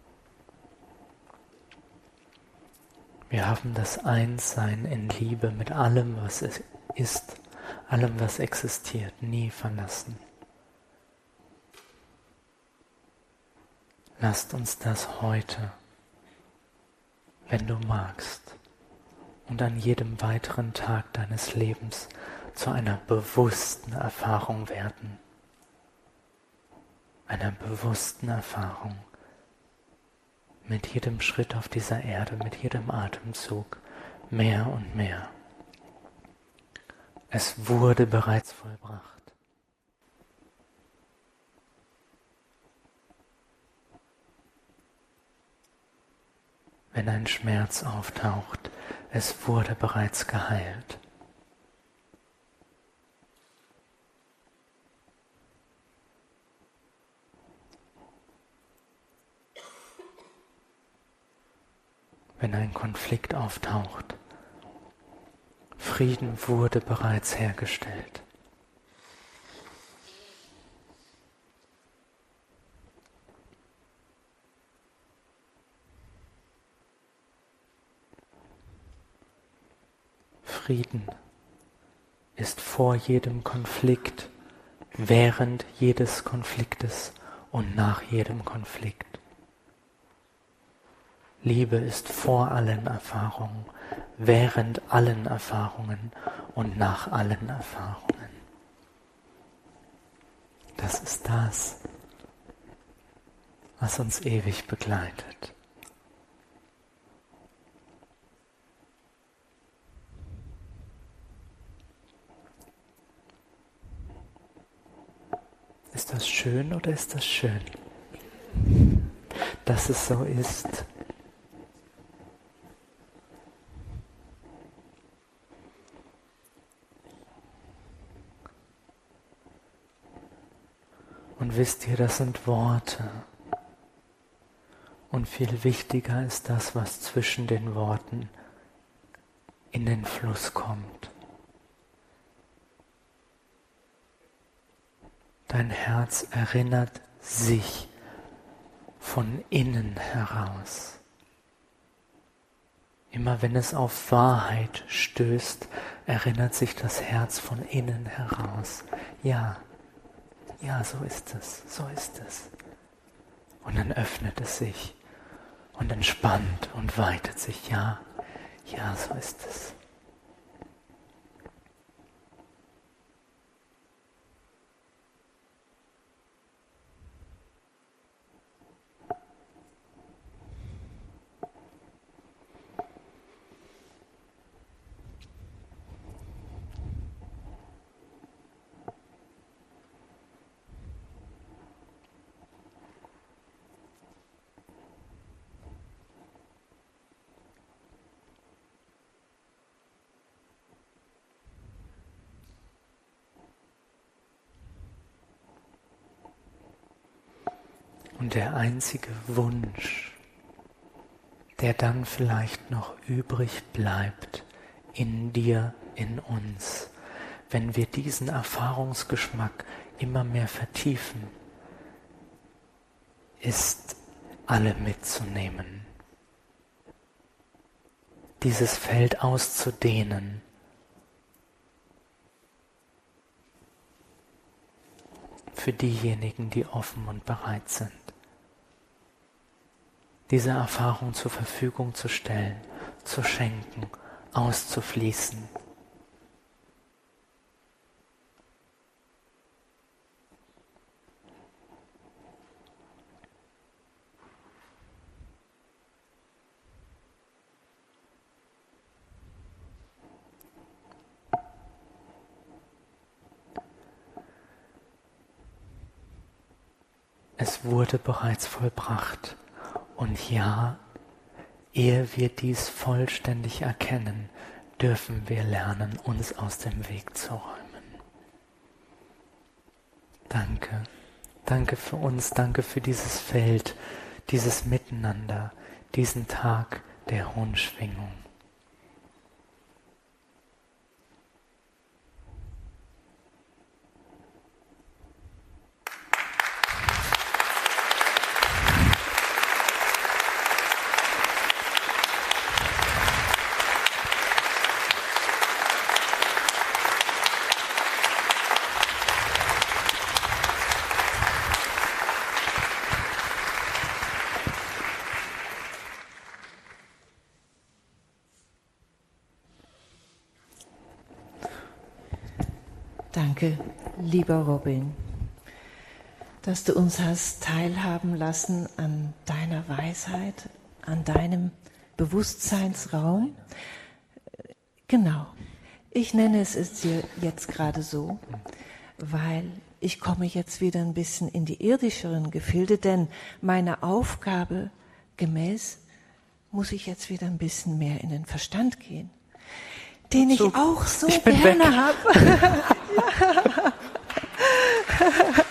B: Wir haben das Einssein in Liebe mit allem, was es ist, allem, was existiert, nie verlassen. Lasst uns das heute, wenn du magst, und an jedem weiteren Tag deines Lebens zu einer bewussten Erfahrung werden. Einer bewussten Erfahrung. Mit jedem Schritt auf dieser Erde, mit jedem Atemzug, mehr und mehr. Es wurde bereits vollbracht. Wenn ein Schmerz auftaucht, es wurde bereits geheilt. Wenn ein Konflikt auftaucht, Frieden wurde bereits hergestellt. Frieden ist vor jedem Konflikt, während jedes Konfliktes und nach jedem Konflikt. Liebe ist vor allen Erfahrungen, während allen Erfahrungen und nach allen Erfahrungen. Das ist das, was uns ewig begleitet. Ist das schön oder ist das schön, dass es so ist? Und wisst ihr, das sind Worte. Und viel wichtiger ist das, was zwischen den Worten in den Fluss kommt. Dein Herz erinnert sich von innen heraus. Immer wenn es auf Wahrheit stößt, erinnert sich das Herz von innen heraus. Ja, so ist es, so ist es. Und dann öffnet es sich und entspannt und weitet sich. Ja, so ist es. Und der einzige Wunsch, der dann vielleicht noch übrig bleibt, in dir, in uns, wenn wir diesen Erfahrungsgeschmack immer mehr vertiefen, ist, alle mitzunehmen, dieses Feld auszudehnen, für diejenigen, die offen und bereit sind, diese Erfahrung zur Verfügung zu stellen, zu schenken, auszufließen. Es wurde bereits vollbracht. Und ja, ehe wir dies vollständig erkennen, dürfen wir lernen, uns aus dem Weg zu räumen. Danke. Danke für uns, danke für dieses Feld, dieses Miteinander, diesen Tag der hohen Schwingung.
A: Danke, lieber Robin, dass du uns hast teilhaben lassen an deiner Weisheit, an deinem Bewusstseinsraum. Genau, ich nenne es jetzt gerade so, weil ich komme jetzt wieder ein bisschen in die irdischeren Gefilde, denn meiner Aufgabe gemäß muss ich jetzt wieder ein bisschen mehr in den Verstand gehen, den ich auch so gerne habe.